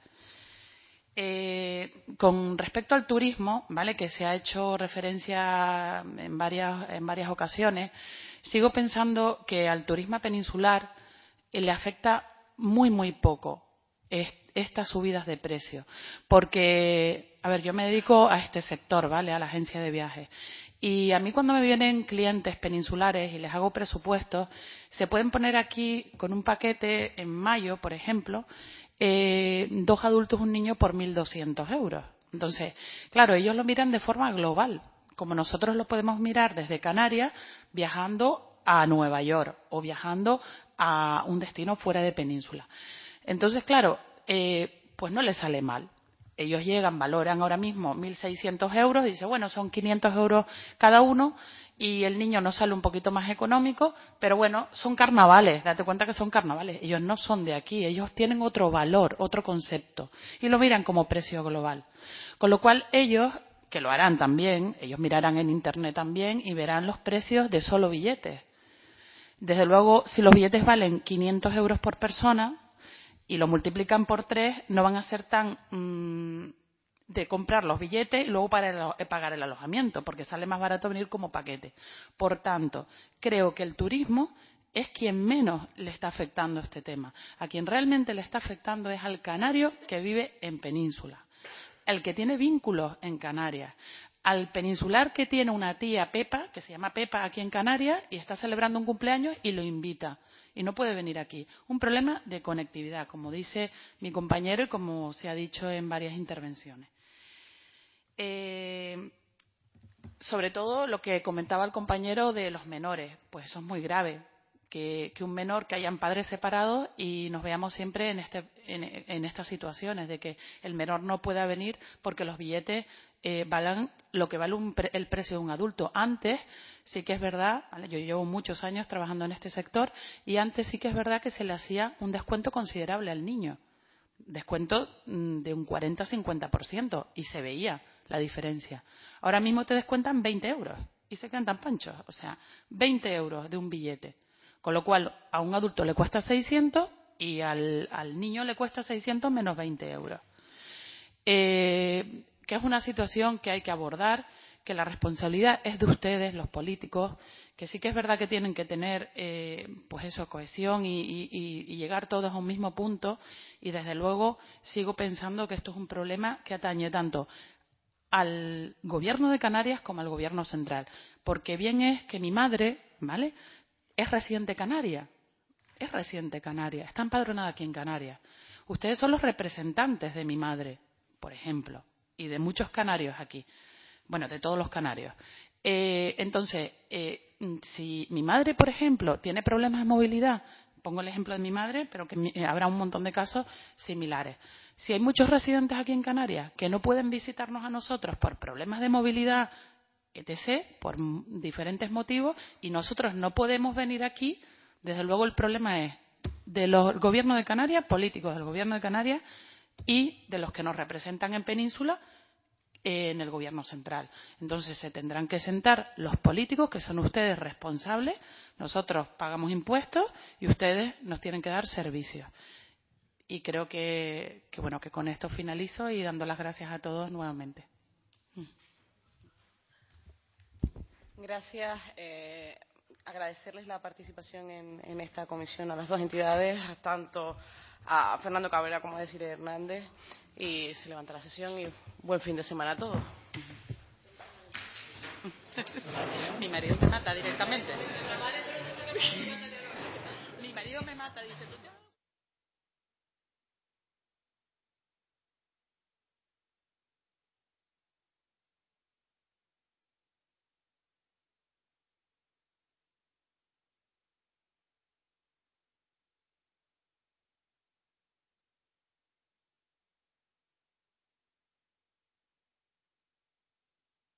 Con respecto al turismo, ¿vale?, que se ha hecho referencia en varias ocasiones, sigo pensando que al turismo peninsular le afecta muy poco estas subidas de precio, porque, a ver, yo me dedico a este sector, ¿vale?, a la agencia de viajes, y a mí cuando me vienen clientes peninsulares y les hago presupuestos, se pueden poner aquí con un paquete en mayo, por ejemplo, 2 adultos, un niño por 1.200 euros. Entonces, claro, ellos lo miran de forma global, como nosotros lo podemos mirar desde Canarias viajando a Nueva York o viajando a un destino fuera de península. Entonces, claro, pues no les sale mal. Ellos llegan, valoran ahora mismo 1.600 euros y dicen, bueno, son 500 euros cada uno y el niño nos sale un poquito más económico, pero bueno, son carnavales, date cuenta que son carnavales, ellos no son de aquí, ellos tienen otro valor, otro concepto y lo miran como precio global. Con lo cual ellos, que lo harán también, ellos mirarán en internet también y verán los precios de solo billetes. Desde luego, si los billetes valen 500 euros por persona y lo multiplican por 3, no van a ser tan de comprar los billetes y luego pagar el alojamiento, porque sale más barato venir como paquete. Por tanto, creo que el turismo es quien menos le está afectando este tema. A quien realmente le está afectando es al canario que vive en península, el que tiene vínculos en Canarias, al peninsular que tiene una tía Pepa, que se llama Pepa aquí en Canarias, y está celebrando un cumpleaños y lo invita. Y no puede venir aquí. Un problema de conectividad, como dice mi compañero y como se ha dicho en varias intervenciones. Sobre todo lo que comentaba el compañero de los menores, pues eso es muy grave. Que un menor, que hayan padres separados y nos veamos siempre en estas situaciones de que el menor no pueda venir porque los billetes valen lo que vale el precio de un adulto. Antes sí que es verdad, ¿vale?, yo llevo muchos años trabajando en este sector y antes sí que es verdad que se le hacía un descuento considerable al niño, descuento de un 40-50% y se veía la diferencia. Ahora mismo te descuentan 20 euros y se quedan tan panchos, o sea, 20 euros de un billete. Con lo cual, a un adulto le cuesta 600 y al niño le cuesta 600 menos 20 euros. Que es una situación que hay que abordar, que la responsabilidad es de ustedes, los políticos, que sí que es verdad que tienen que tener pues eso, cohesión y llegar todos a un mismo punto. Y desde luego sigo pensando que esto es un problema que atañe tanto al Gobierno de Canarias como al Gobierno central. Porque bien es que mi madre, ¿vale?, es residente canaria, está empadronada aquí en Canarias. Ustedes son los representantes de mi madre, por ejemplo, y de muchos canarios aquí, bueno, de todos los canarios. Entonces, si mi madre, por ejemplo, tiene problemas de movilidad, pongo el ejemplo de mi madre, pero que habrá un montón de casos similares. Si hay muchos residentes aquí en Canarias que no pueden visitarnos a nosotros por problemas de movilidad, etc., por diferentes motivos, y nosotros no podemos venir aquí, desde luego el problema es de los gobiernos de Canarias, políticos del gobierno de Canarias y de los que nos representan en península en el gobierno central. Entonces se tendrán que sentar los políticos, que son ustedes responsables, nosotros pagamos impuestos y ustedes nos tienen que dar servicios. Y creo que bueno, que con esto finalizo y dando las gracias a todos nuevamente. Gracias. Agradecerles la participación en esta comisión a las dos entidades, tanto a Fernando Cabrera como a Desiree Hernández. Y se levanta la sesión y buen fin de semana a todos. Mi marido me mata directamente. Mi marido me mata, dice tú.